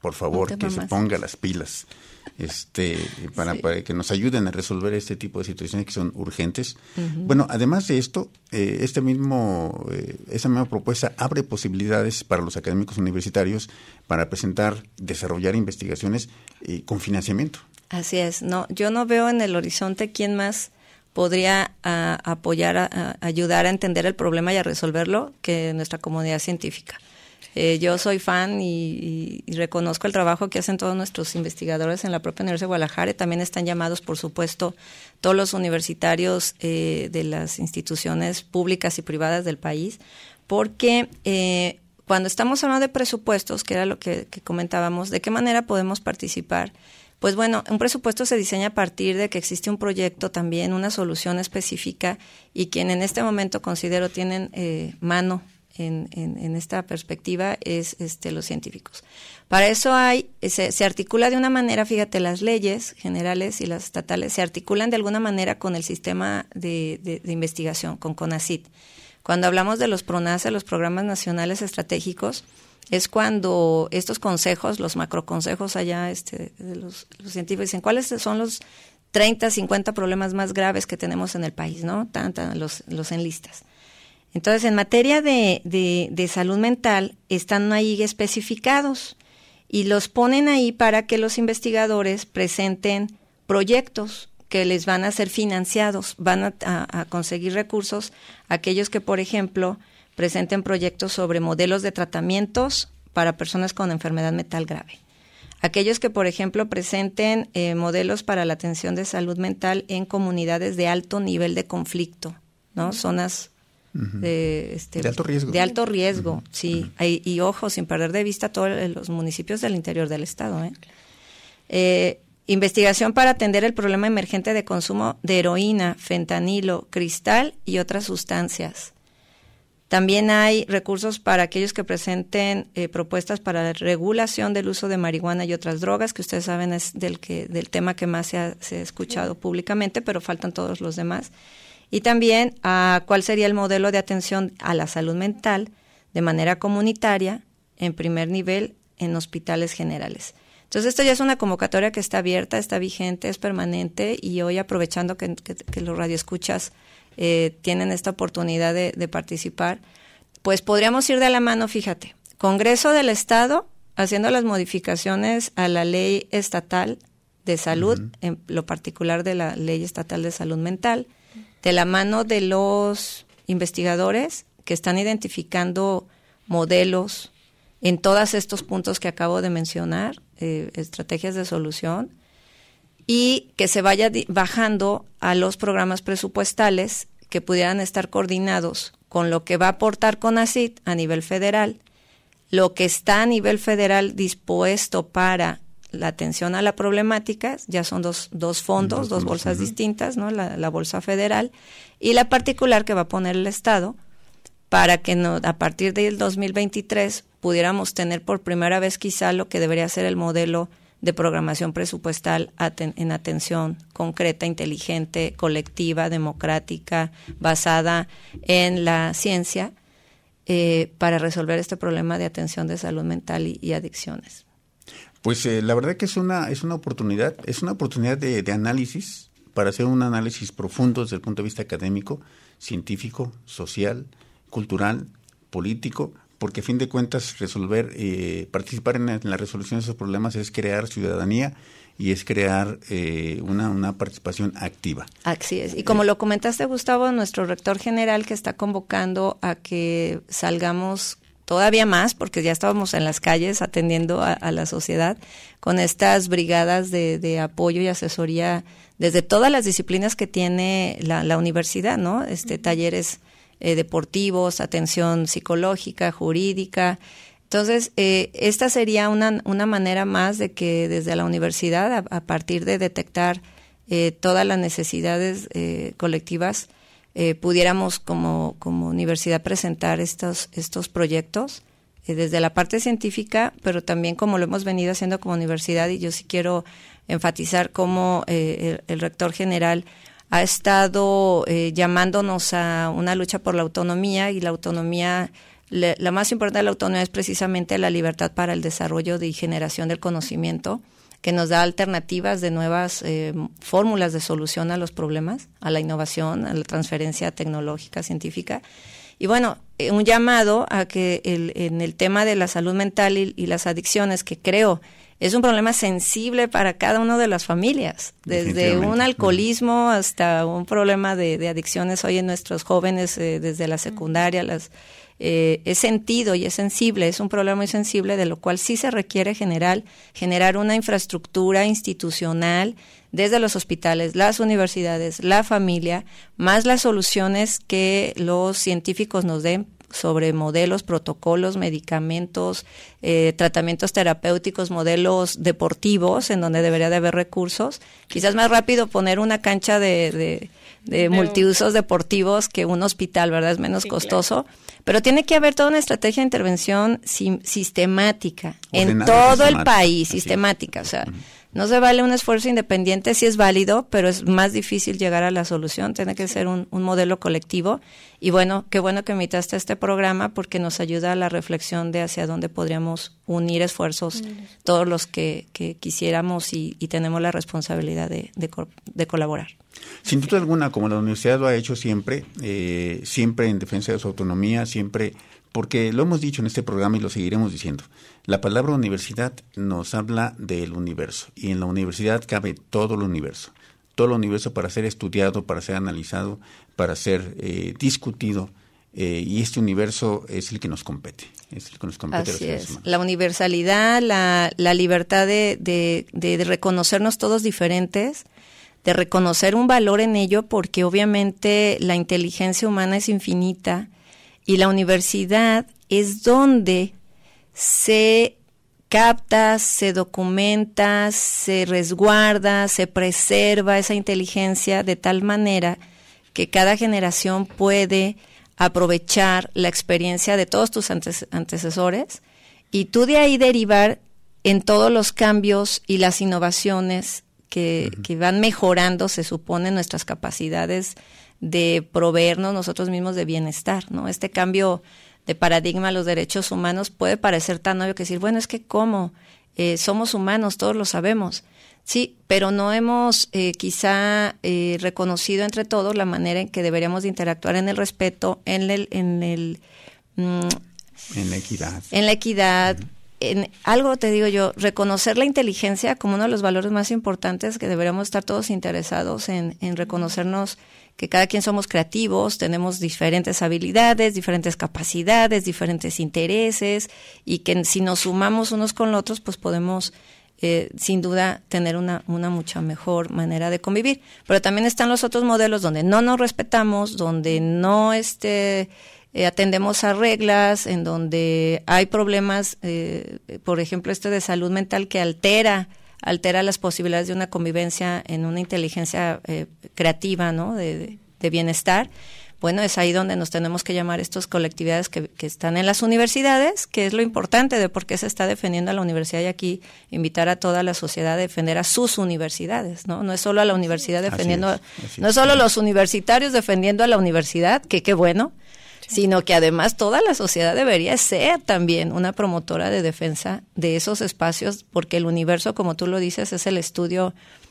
por favor, que se más. ponga las pilas este para, sí. para que nos ayuden a resolver este tipo de situaciones que son urgentes. Uh-huh. Bueno, además de esto, eh, este mismo eh, esa misma propuesta abre posibilidades para los académicos universitarios para presentar, desarrollar investigaciones eh, con financiamiento. Así es. No, yo no veo en el horizonte quién más podría a, apoyar, a, a ayudar a entender el problema y a resolverlo que nuestra comunidad científica. Eh, yo soy fan y, y, y reconozco el trabajo que hacen todos nuestros investigadores en la propia Universidad de Guadalajara. También están llamados, por supuesto, todos los universitarios eh, de las instituciones públicas y privadas del país, porque eh, cuando estamos hablando de presupuestos, que era lo que, que comentábamos, ¿de qué manera podemos participar? Pues bueno, un presupuesto se diseña a partir de que existe un proyecto también, una solución específica, y quien en este momento considero tienen eh, mano En, en, en esta perspectiva es este, los científicos. Para eso hay, se, se articula de una manera, fíjate, las leyes generales y las estatales se articulan de alguna manera con el sistema de, de, de investigación, con CONACYT. Cuando hablamos de los PRONACE, los programas nacionales estratégicos, es cuando estos consejos, los macroconsejos allá este, de los, los científicos, dicen cuáles son los treinta, cincuenta problemas más graves que tenemos en el país, ¿no? Tan, tan, los, los enlistas. Entonces, en materia de, de, de salud mental, están ahí especificados y los ponen ahí para que los investigadores presenten proyectos que les van a ser financiados, van a, a, a conseguir recursos, aquellos que, por ejemplo, presenten proyectos sobre modelos de tratamientos para personas con enfermedad mental grave. Aquellos que, por ejemplo, presenten eh, modelos para la atención de salud mental en comunidades de alto nivel de conflicto, ¿no? Zonas De, este, de alto riesgo. De alto riesgo, uh-huh. sí. Uh-huh. Y, y ojo, sin perder de vista todos los municipios del interior del estado. ¿eh? Eh, investigación para atender el problema emergente de consumo de heroína, fentanilo, cristal y otras sustancias. También hay recursos para aquellos que presenten eh, propuestas para la regulación del uso de marihuana y otras drogas, que ustedes saben es del, que, del tema que más se ha, se ha escuchado públicamente, pero faltan todos los demás. Y también a uh, cuál sería el modelo de atención a la salud mental de manera comunitaria en primer nivel en hospitales generales. Entonces, esto ya es una convocatoria que está abierta, está vigente, es permanente, y hoy, aprovechando que, que, que los radioescuchas eh, tienen esta oportunidad de, de participar, pues podríamos ir de la mano, fíjate, Congreso del Estado haciendo las modificaciones a la ley estatal de salud, uh-huh. en lo particular de la ley estatal de salud mental, de la mano de los investigadores que están identificando modelos en todos estos puntos que acabo de mencionar, eh, estrategias de solución, y que se vaya di- bajando a los programas presupuestales que pudieran estar coordinados con lo que va a aportar CONACYT a nivel federal, lo que está a nivel federal dispuesto para la atención a la problemática, ya son dos, dos fondos, dos bolsas distintas, ¿no? La, la bolsa federal y la particular que va a poner el Estado, para que no, a partir del dos mil veintitrés pudiéramos tener por primera vez quizá lo que debería ser el modelo de programación presupuestal aten, en atención concreta, inteligente, colectiva, democrática, basada en la ciencia, eh, para resolver este problema de atención de salud mental y, y adicciones. Pues eh, la verdad que es una es una oportunidad, es una oportunidad de, de análisis, para hacer un análisis profundo desde el punto de vista académico, científico, social, cultural, político, porque a fin de cuentas resolver, eh, participar en la, en la resolución de esos problemas es crear ciudadanía y es crear eh, una, una participación activa. Así es. Y como eh, lo comentaste, Gustavo, nuestro rector general, que está convocando a que salgamos todavía más, porque ya estábamos en las calles atendiendo a, a la sociedad, con estas brigadas de, de apoyo y asesoría desde todas las disciplinas que tiene la, la universidad, ¿no? Este, uh-huh. Talleres eh, deportivos, atención psicológica, jurídica. Entonces, eh, esta sería una, una manera más de que desde la universidad, a, a partir de detectar eh, todas las necesidades eh, colectivas, Eh, pudiéramos como, como universidad presentar estos, estos proyectos eh, desde la parte científica, pero también como lo hemos venido haciendo como universidad, y yo sí quiero enfatizar cómo eh, el, el rector general ha estado eh, llamándonos a una lucha por la autonomía, y la autonomía Le, la más importante de la autonomía es precisamente la libertad para el desarrollo y generación del conocimiento, que nos da alternativas de nuevas eh, fórmulas de solución a los problemas, a la innovación, a la transferencia tecnológica, científica. Y bueno, eh, un llamado a que el, en el tema de la salud mental y, y las adicciones, que creo es un problema sensible para cada una de las familias, desde un alcoholismo hasta un problema de, de adicciones hoy en nuestros jóvenes, eh, desde la secundaria, las eh, es sentido y es sensible, es un problema muy sensible, de lo cual sí se requiere generar, generar una infraestructura institucional desde los hospitales, las universidades, la familia, más las soluciones que los científicos nos den sobre modelos, protocolos, medicamentos, eh, tratamientos terapéuticos, modelos deportivos, en donde debería de haber recursos. Quizás más rápido poner una cancha de, de, de, de multiusos deportivos que un hospital, ¿verdad? Es menos sí, costoso. Claro. Pero tiene que haber toda una estrategia de intervención si, sistemática, en todo el país, sistemática. O sea, no se vale un esfuerzo independiente, sí es válido, pero es más difícil llegar a la solución. Tiene que ser un, un modelo colectivo. Y bueno, qué bueno que invitaste a este programa, porque nos ayuda a la reflexión de hacia dónde podríamos unir esfuerzos todos los que, que quisiéramos y, y tenemos la responsabilidad de, de, de colaborar. Sin duda alguna, como la universidad lo ha hecho siempre, eh, siempre en defensa de su autonomía, siempre, porque lo hemos dicho en este programa y lo seguiremos diciendo, la palabra universidad nos habla del universo, y en la universidad cabe todo el universo, todo el universo para ser estudiado, para ser analizado, para ser eh, discutido, eh, y este universo es el que nos compete. Es el que nos compete. Así es, la universalidad, la, la libertad de, de, de, de reconocernos todos diferentes, de reconocer un valor en ello, porque obviamente la inteligencia humana es infinita y la universidad es donde se capta, se documenta, se resguarda, se preserva esa inteligencia de tal manera que cada generación puede aprovechar la experiencia de todos tus antes, antecesores y tú de ahí derivar en todos los cambios y las innovaciones Que, uh-huh. que van mejorando, se supone, nuestras capacidades de proveernos nosotros mismos de bienestar, ¿no? Este cambio de paradigma a los derechos humanos puede parecer tan obvio que decir, bueno, es que ¿cómo? Eh, somos humanos, todos lo sabemos. Sí, pero no hemos eh, quizá eh, reconocido entre todos la manera en que deberíamos de interactuar en el respeto, en el... En, el, mm, en la equidad. En la equidad. Uh-huh. En algo te digo yo, reconocer la inteligencia como uno de los valores más importantes, que deberíamos estar todos interesados en, en reconocernos que cada quien somos creativos, tenemos diferentes habilidades, diferentes capacidades, diferentes intereses, y que si nos sumamos unos con los otros, pues podemos eh, sin duda tener una, una mucha mejor manera de convivir. Pero también están los otros modelos donde no nos respetamos, donde no este Eh, atendemos a reglas, en donde hay problemas, eh, por ejemplo, este de salud mental que altera altera las posibilidades de una convivencia en una inteligencia eh, creativa, ¿no? De, de, de bienestar. Bueno, es ahí donde nos tenemos que llamar estas colectividades que, que están en las universidades, que es lo importante de por qué se está defendiendo a la universidad, y aquí invitar a toda la sociedad a defender a sus universidades, ¿no? No es solo a la universidad defendiendo, así es, así no es solo los universitarios defendiendo a la universidad, que qué bueno, sino que además toda la sociedad debería ser también una promotora de defensa de esos espacios, porque el universo, como tú lo dices, es el estudio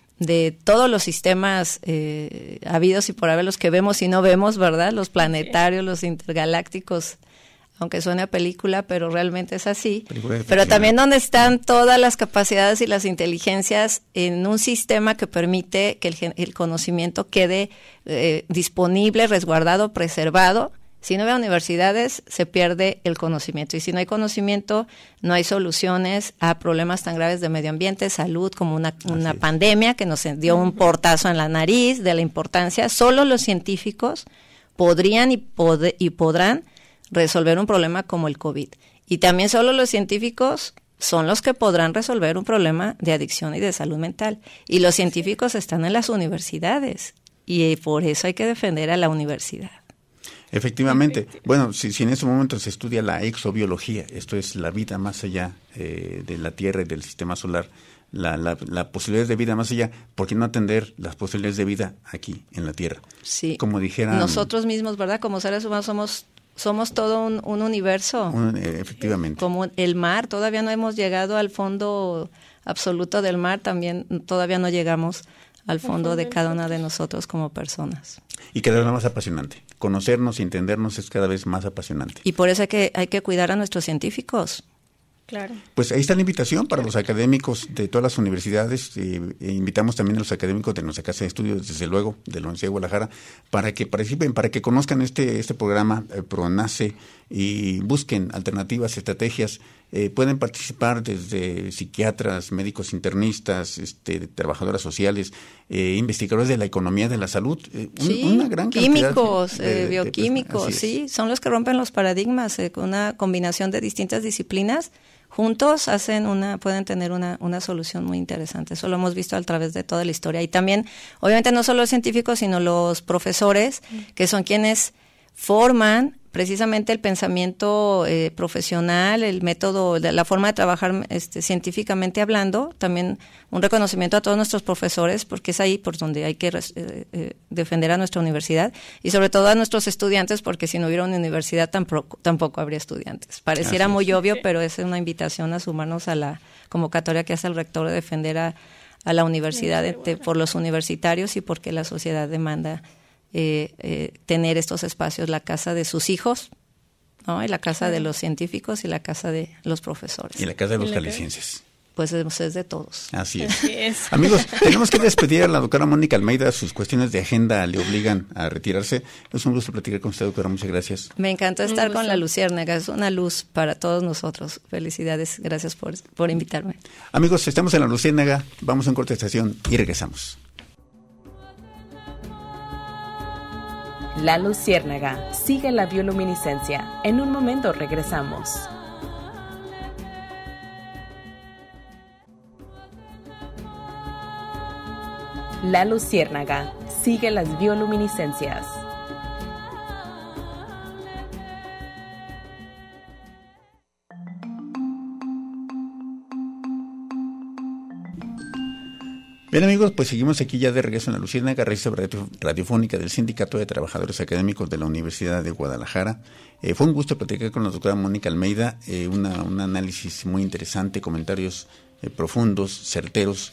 de todos los sistemas eh, habidos y por haber, los que vemos y no vemos, ¿verdad? Los planetarios, los intergalácticos, aunque suene a película, pero realmente es así. Pero también donde están todas las capacidades y las inteligencias en un sistema que permite que el, el conocimiento quede eh, disponible, resguardado, preservado. Si no hay universidades, se pierde el conocimiento. Y si no hay conocimiento, no hay soluciones a problemas tan graves de medio ambiente, salud, como una, una pandemia que nos dio un portazo en la nariz de la importancia. Solo los científicos podrían y, pod- y podrán resolver un problema como el COVID. Y también solo los científicos son los que podrán resolver un problema de adicción y de salud mental. Y los científicos están en las universidades. Y por eso hay que defender a la universidad. Efectivamente. Bueno, si, si en ese momento se estudia la exobiología, esto es la vida más allá eh, de la Tierra y del sistema solar, la, la, la posibilidad de vida más allá, ¿por qué no atender las posibilidades de vida aquí, en la Tierra? Sí. Como dijeran... Nosotros mismos, ¿verdad? Como seres humanos somos somos todo un, un universo. Un, eh, efectivamente. Como el mar, todavía no hemos llegado al fondo absoluto del mar, también todavía no llegamos al fondo de cada una de nosotros como personas. Y cada vez más apasionante. Conocernos y entendernos es cada vez más apasionante. Y por eso hay que, hay que cuidar a nuestros científicos. Claro. Pues ahí está la invitación para los académicos de todas las universidades. Eh, e invitamos también a los académicos de nuestra casa de estudios, desde luego, de la Universidad de Guadalajara, para que participen, para que conozcan este este programa eh, PRONACE y busquen alternativas, estrategias. Eh, pueden participar desde psiquiatras, médicos internistas, este, trabajadoras sociales, eh, investigadores de la economía de la salud. Eh, un, sí, una gran químicos, de, de, eh, bioquímicos, de, sí, son los que rompen los paradigmas. Eh, una combinación de distintas disciplinas juntos hacen una, pueden tener una, una solución muy interesante. Eso lo hemos visto a través de toda la historia. Y también, obviamente, no solo los científicos, sino los profesores, que son quienes forman precisamente el pensamiento eh, profesional, el método, la forma de trabajar este, científicamente hablando. También un reconocimiento a todos nuestros profesores, porque es ahí por donde hay que eh, eh, defender a nuestra universidad, y sobre todo a nuestros estudiantes, porque si no hubiera una universidad tampoco, tampoco habría estudiantes. Pareciera muy obvio, pero es una invitación a sumarnos a la convocatoria que hace el rector de defender a, a la universidad de, por los universitarios y porque la sociedad demanda Eh, eh, tener estos espacios, la casa de sus hijos, ¿no? Y la casa de los científicos y la casa de los profesores. Y la casa de los jaliscienses. Pues es, es de todos. Así es. Así es. Amigos, tenemos que despedir a la doctora Mónica Almeida. Sus cuestiones de agenda le obligan a retirarse. Es un gusto platicar con usted, doctora. Muchas gracias. Me encantó estar con la Luciérnaga. Es una luz para todos nosotros. Felicidades. Gracias por, por invitarme. Amigos, estamos en la Luciérnaga. Vamos a una corta estación y regresamos. La Luciérnaga. Sigue la bioluminiscencia. En un momento regresamos. La Luciérnaga. Sigue las bioluminiscencias. Bien, amigos, pues seguimos aquí ya de regreso en la Luciérnaga, revista radio, radiofónica del Sindicato de Trabajadores Académicos de la Universidad de Guadalajara. Eh, fue un gusto platicar con la doctora Mónica Almeida, eh, una, un análisis muy interesante, comentarios eh, profundos, certeros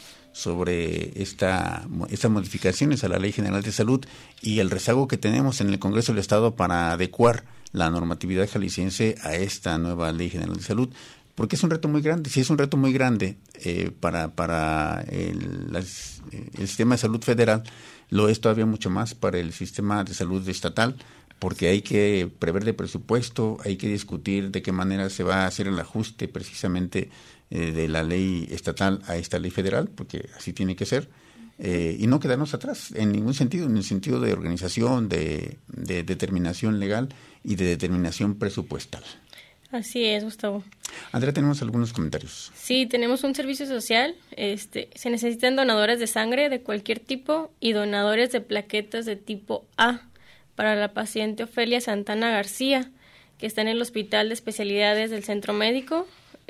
sobre esta, estas modificaciones a la Ley General de Salud y el rezago que tenemos en el Congreso del Estado para adecuar la normatividad jalisciense a esta nueva Ley General de Salud. Porque es un reto muy grande, sí es un reto muy grande eh, para, para el, las, el sistema de salud federal, lo es todavía mucho más para el sistema de salud estatal, porque hay que prever de presupuesto, hay que discutir de qué manera se va a hacer el ajuste precisamente eh, de la ley estatal a esta ley federal, porque así tiene que ser, eh, y no quedarnos atrás en ningún sentido, en el sentido de organización, de, de determinación legal y de determinación presupuestal. Así es, Gustavo. Andrea, tenemos algunos comentarios. Sí, tenemos un servicio social. Este, se necesitan donadores de sangre de cualquier tipo y donadores de plaquetas de tipo A para la paciente Ofelia Santana García, que está en el Hospital de Especialidades del Centro Médico.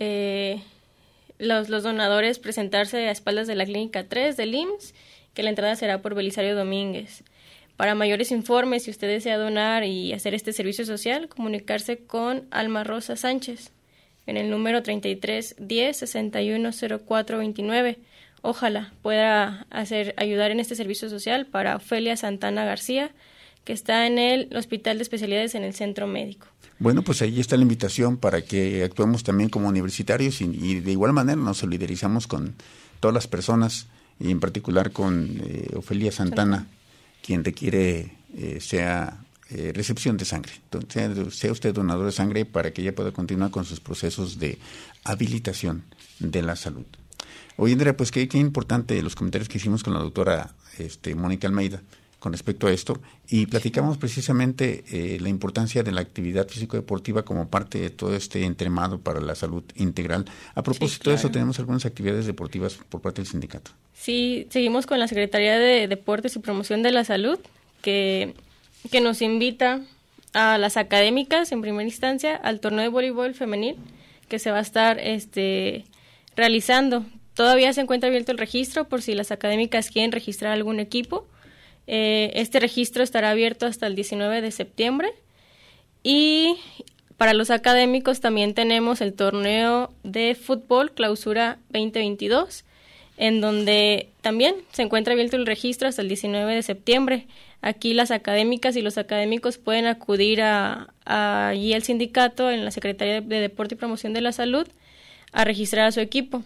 Eh, los, los donadores presentarse a espaldas de la Clínica tres del I M S S, que la entrada será por Belisario Domínguez. Para mayores informes, si usted desea donar y hacer este servicio social, comunicarse con Alma Rosa Sánchez en el número treinta y tres diez sesenta y uno cero cuatro veintinueve. Ojalá pueda hacer ayudar en este servicio social para Ofelia Santana García, que está en el Hospital de Especialidades en el Centro Médico. Bueno, pues ahí está la invitación para que actuemos también como universitarios y, y de igual manera nos solidarizamos con todas las personas y en particular con eh, Ofelia Santana, quien requiere eh, sea eh, recepción de sangre. Entonces, sea, sea usted donador de sangre para que ella pueda continuar con sus procesos de habilitación de la salud. Oye, Andrea, pues qué, qué importante los comentarios que hicimos con la doctora este, Mónica Almeida con respecto a esto, y platicamos precisamente eh, la importancia de la actividad físico-deportiva como parte de todo este entremado para la salud integral. A propósito sí, claro. de eso, tenemos algunas actividades deportivas por parte del sindicato. Sí, seguimos con la Secretaría de Deportes y Promoción de la Salud, que, que nos invita a las académicas, en primera instancia, al torneo de voleibol femenil, que se va a estar este, realizando. Todavía se encuentra abierto el registro por si las académicas quieren registrar algún equipo. Eh, este registro estará abierto hasta el diecinueve de septiembre Y para los académicos también tenemos el torneo de fútbol Clausura veinte veintidós, en donde también se encuentra abierto el registro hasta el diecinueve de septiembre. Aquí las académicas y los académicos pueden acudir a, a allí al sindicato, en la Secretaría de Deporte y Promoción de la Salud, a registrar a su equipo.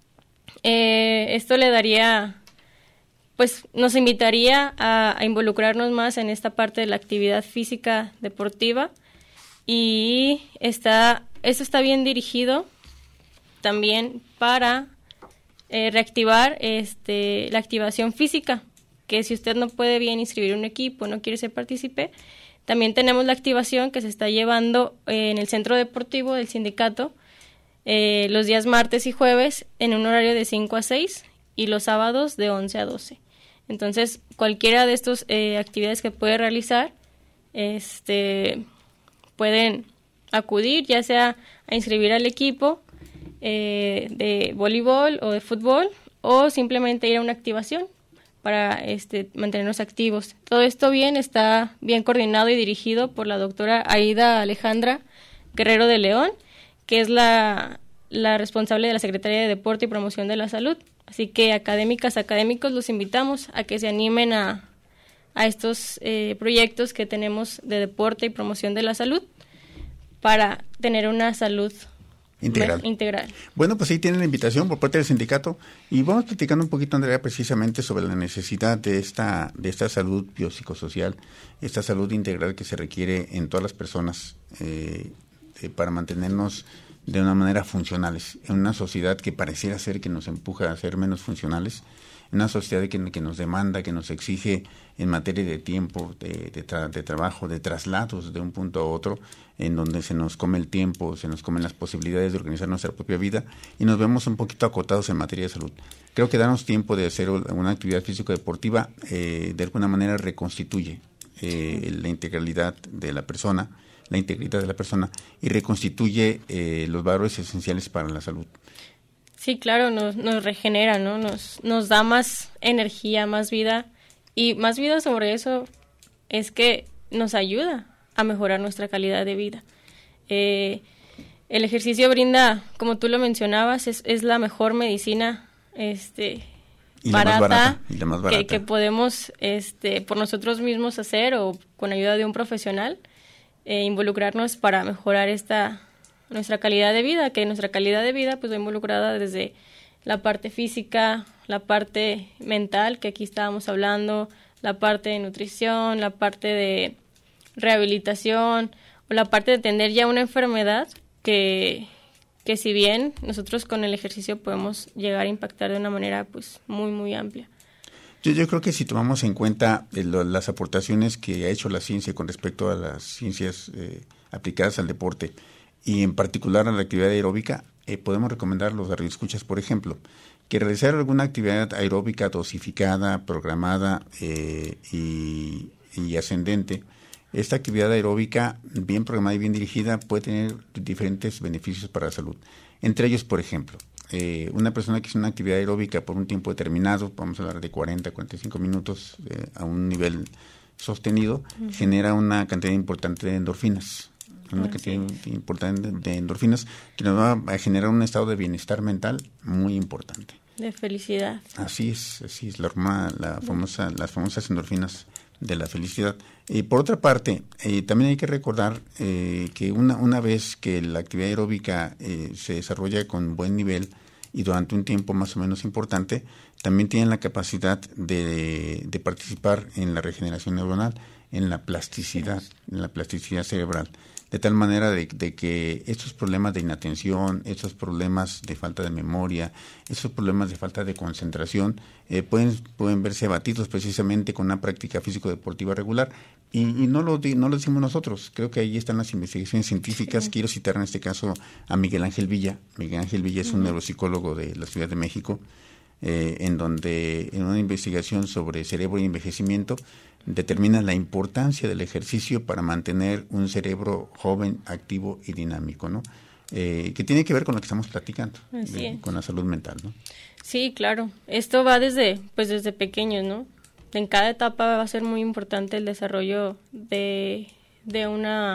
Eh, esto le daría, pues nos invitaría a, a involucrarnos más en esta parte de la actividad física deportiva, y está, esto está bien dirigido también para eh, reactivar este, la activación física, que si usted no puede bien inscribir un equipo, no quiere ser partícipe, también tenemos la activación que se está llevando eh, en el centro deportivo del sindicato eh, los días martes y jueves en un horario de cinco a seis y los sábados de once a doce. Entonces, cualquiera de estas eh, actividades que puede realizar, este, pueden acudir, ya sea a inscribir al equipo eh, de voleibol o de fútbol, o simplemente ir a una activación para este, mantenernos activos. Todo esto bien está bien coordinado y dirigido por la doctora Aida Alejandra Guerrero de León, que es la, la responsable de la Secretaría de Deporte y Promoción de la Salud. Así que académicas, académicos, los invitamos a que se animen a, a estos eh, proyectos que tenemos de deporte y promoción de la salud para tener una salud Integral. integral. Bueno, pues ahí tienen la invitación por parte del sindicato, y vamos platicando un poquito, Andrea, precisamente sobre la necesidad de esta de esta salud biopsicosocial, esta salud integral que se requiere en todas las personas eh, eh, para mantenernos de una manera funcionales en una sociedad que pareciera ser que nos empuja a ser menos funcionales, en una sociedad que, que nos demanda, que nos exige en materia de tiempo, de, de, tra- de trabajo, de traslados de un punto a otro, en donde se nos come el tiempo, se nos comen las posibilidades de organizar nuestra propia vida, y nos vemos un poquito acotados en materia de salud. Creo que darnos tiempo de hacer una actividad físico-deportiva eh, de alguna manera reconstituye eh, la integralidad de la persona, la integridad de la persona, y reconstituye eh, los valores esenciales para la salud. Sí, claro, nos, nos regenera, ¿no? Nos, nos da más energía, más vida, y más vida sobre eso es que nos ayuda a mejorar nuestra calidad de vida. Eh, el ejercicio brinda, como tú lo mencionabas, es, es la mejor medicina este, y la barata, más barata, y la más barata. Que, que podemos este, por nosotros mismos hacer, o con ayuda de un profesional, eh, involucrarnos para mejorar esta nuestra calidad de vida, que nuestra calidad de vida pues va involucrada desde la parte física, la parte mental, que aquí estábamos hablando, la parte de nutrición, la parte de rehabilitación, o la parte de tener ya una enfermedad que, que si bien nosotros con el ejercicio podemos llegar a impactar de una manera pues muy, muy amplia. Yo, yo creo que si tomamos en cuenta eh, lo, las aportaciones que ha hecho la ciencia con respecto a las ciencias eh, aplicadas al deporte, y en particular a la actividad aeróbica, eh, podemos recomendar a los radioescuchas, por ejemplo, que realizar alguna actividad aeróbica dosificada, programada eh, y, y ascendente. Esta actividad aeróbica, bien programada y bien dirigida, puede tener diferentes beneficios para la salud. Entre ellos, por ejemplo, eh, una persona que hace una actividad aeróbica por un tiempo determinado, vamos a hablar de cuarenta, cuarenta y cinco minutos eh, a un nivel sostenido, uh-huh. genera una cantidad importante de endorfinas. Una cantidad sí. importante de endorfinas que nos va a generar un estado de bienestar mental muy importante. De felicidad. Así es, así es, la, hormona, la famosa, las famosas endorfinas de la felicidad. Y por otra parte, eh, también hay que recordar eh, que una, una vez que la actividad aeróbica eh, se desarrolla con buen nivel y durante un tiempo más o menos importante, también tienen la capacidad de, de participar en la regeneración neuronal, en la plasticidad, en la plasticidad cerebral. De tal manera de, de que estos problemas de inatención, estos problemas de falta de memoria, estos problemas de falta de concentración, eh, pueden, pueden verse abatidos precisamente con una práctica físico-deportiva regular. Y, y no lo no lo decimos nosotros, creo que ahí están las investigaciones científicas. Sí. Quiero citar en este caso a Miguel Ángel Villa. Miguel Ángel Villa es un uh-huh. neuropsicólogo de la Ciudad de México, eh, en donde en una investigación sobre cerebro y envejecimiento determina la importancia del ejercicio para mantener un cerebro joven, activo y dinámico, ¿no? Eh, que tiene que ver con lo que estamos platicando, de, con la salud mental, ¿no? Sí, claro. Esto va desde, pues desde pequeños, ¿no? En cada etapa va a ser muy importante el desarrollo de, de una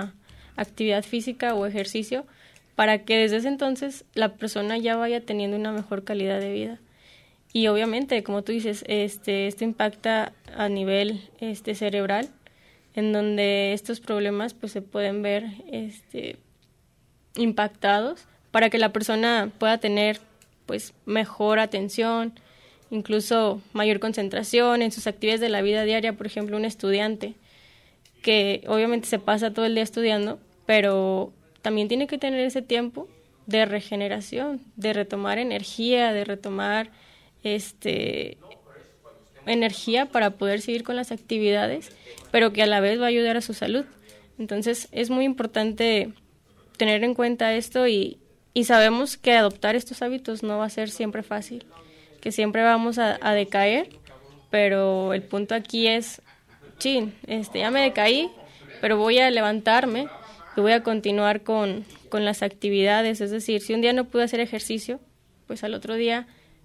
actividad física o ejercicio, para que desde ese entonces la persona ya vaya teniendo una mejor calidad de vida. Y obviamente, como tú dices, este, esto impacta a nivel este, cerebral, en donde estos problemas pues se pueden ver este, impactados para que la persona pueda tener pues mejor atención, incluso mayor concentración en sus actividades de la vida diaria. Por ejemplo, un estudiante que obviamente se pasa todo el día estudiando, pero también tiene que tener ese tiempo de regeneración, de retomar energía, de retomar este energía para poder seguir con las actividades, pero que a la vez va a ayudar a su salud. Entonces es muy importante tener en cuenta esto y, y sabemos que adoptar estos hábitos no va a ser siempre fácil, que siempre vamos a, a decaer, pero el punto aquí es, chin, este, ya me decaí, pero voy a levantarme y voy a continuar con, con las actividades. Es decir, si un día no pude hacer ejercicio, pues al otro día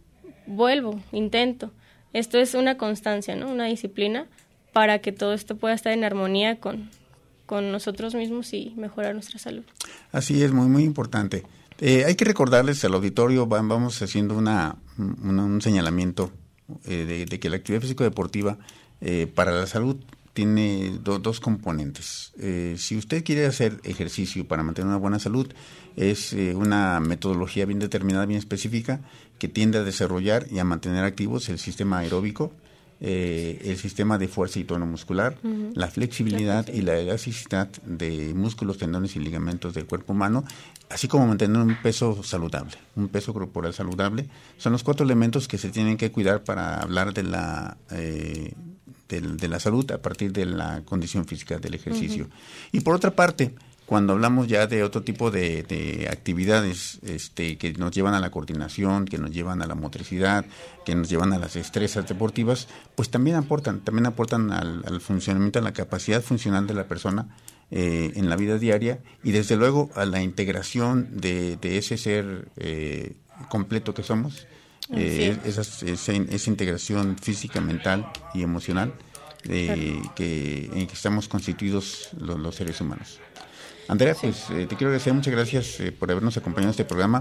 vuelvo, intento. Esto es una constancia, ¿no? Una disciplina para que todo esto pueda estar en armonía con, con nosotros mismos y mejorar nuestra salud. Así es, muy, muy importante. Eh, hay que recordarles al auditorio, vamos haciendo una, una un señalamiento eh, de, de que la actividad físico-deportiva eh, para la salud tiene do, dos componentes. Eh, si usted quiere hacer ejercicio para mantener una buena salud, es eh, una metodología bien determinada, bien específica, que tiende a desarrollar y a mantener activos el sistema aeróbico, eh, el sistema de fuerza y tono muscular, uh-huh. la flexibilidad y la elasticidad de músculos, tendones y ligamentos del cuerpo humano, así como mantener un peso saludable, un peso corporal saludable. Son los cuatro elementos que se tienen que cuidar para hablar de la eh, de, de la salud a partir de la condición física del ejercicio. Uh-huh. Y por otra parte, cuando hablamos ya de otro tipo de, de actividades este, que nos llevan a la coordinación, que nos llevan a la motricidad, que nos llevan a las destrezas deportivas, pues también aportan, también aportan al, al funcionamiento, a la capacidad funcional de la persona eh, en la vida diaria y desde luego a la integración de, de ese ser eh, completo que somos, eh, esa, esa, esa integración física, mental y emocional eh, que, en que estamos constituidos los, los seres humanos. Andrea, sí. pues eh, te quiero agradecer, muchas gracias eh, por habernos acompañado en este programa.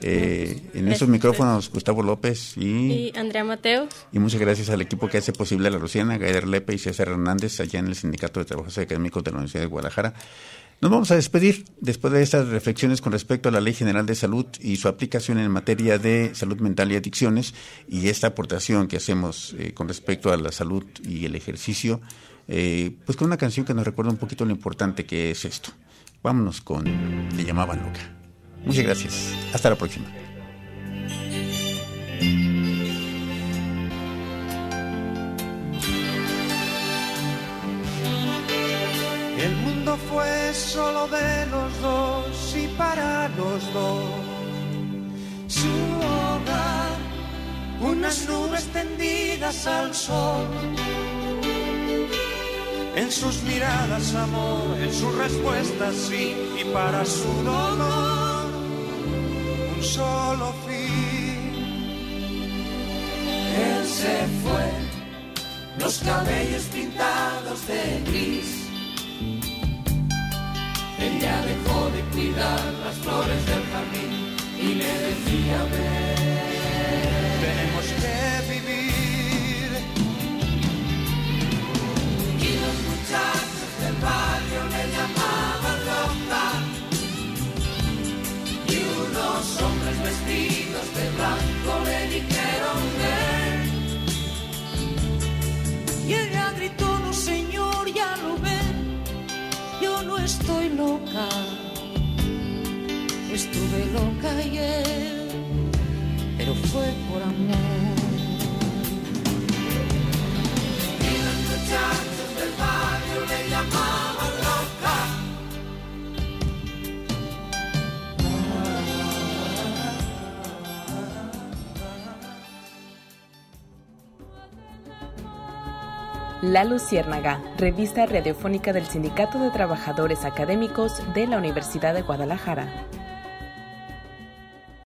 Eh, en estos micrófonos, Gustavo López y, y Andrea Mateos. Y muchas gracias al equipo que hace posible a la Luciana, Gaeder Lepe y César Hernández, allá en el Sindicato de Trabajadores Académicos de la Universidad de Guadalajara. Nos vamos a despedir después de estas reflexiones con respecto a la Ley General de Salud y su aplicación en materia de salud mental y adicciones, y esta aportación que hacemos eh, con respecto a la salud y el ejercicio, eh, pues con una canción que nos recuerda un poquito lo importante que es esto. Vámonos con Le llamaban loca. Muchas gracias. Hasta la próxima. El mundo fue solo de los dos y para los dos. Su hogar, unas nubes tendidas al sol. En sus miradas amor, en sus respuestas sí, y para su dolor un solo fin. Él se fue, los cabellos pintados de gris. Ella dejó de cuidar las flores del jardín y le decía ven, tenemos que vivir. Muchachos del barrio le llamaban loca y unos hombres vestidos de blanco le dijeron ven. Y ella gritó no señor, ya lo ven, yo no estoy loca, estuve loca ayer, pero fue por amor. Y los muchachos del barrio le llamaban loca. La Luciérnaga, revista radiofónica del Sindicato de Trabajadores Académicos de la Universidad de Guadalajara.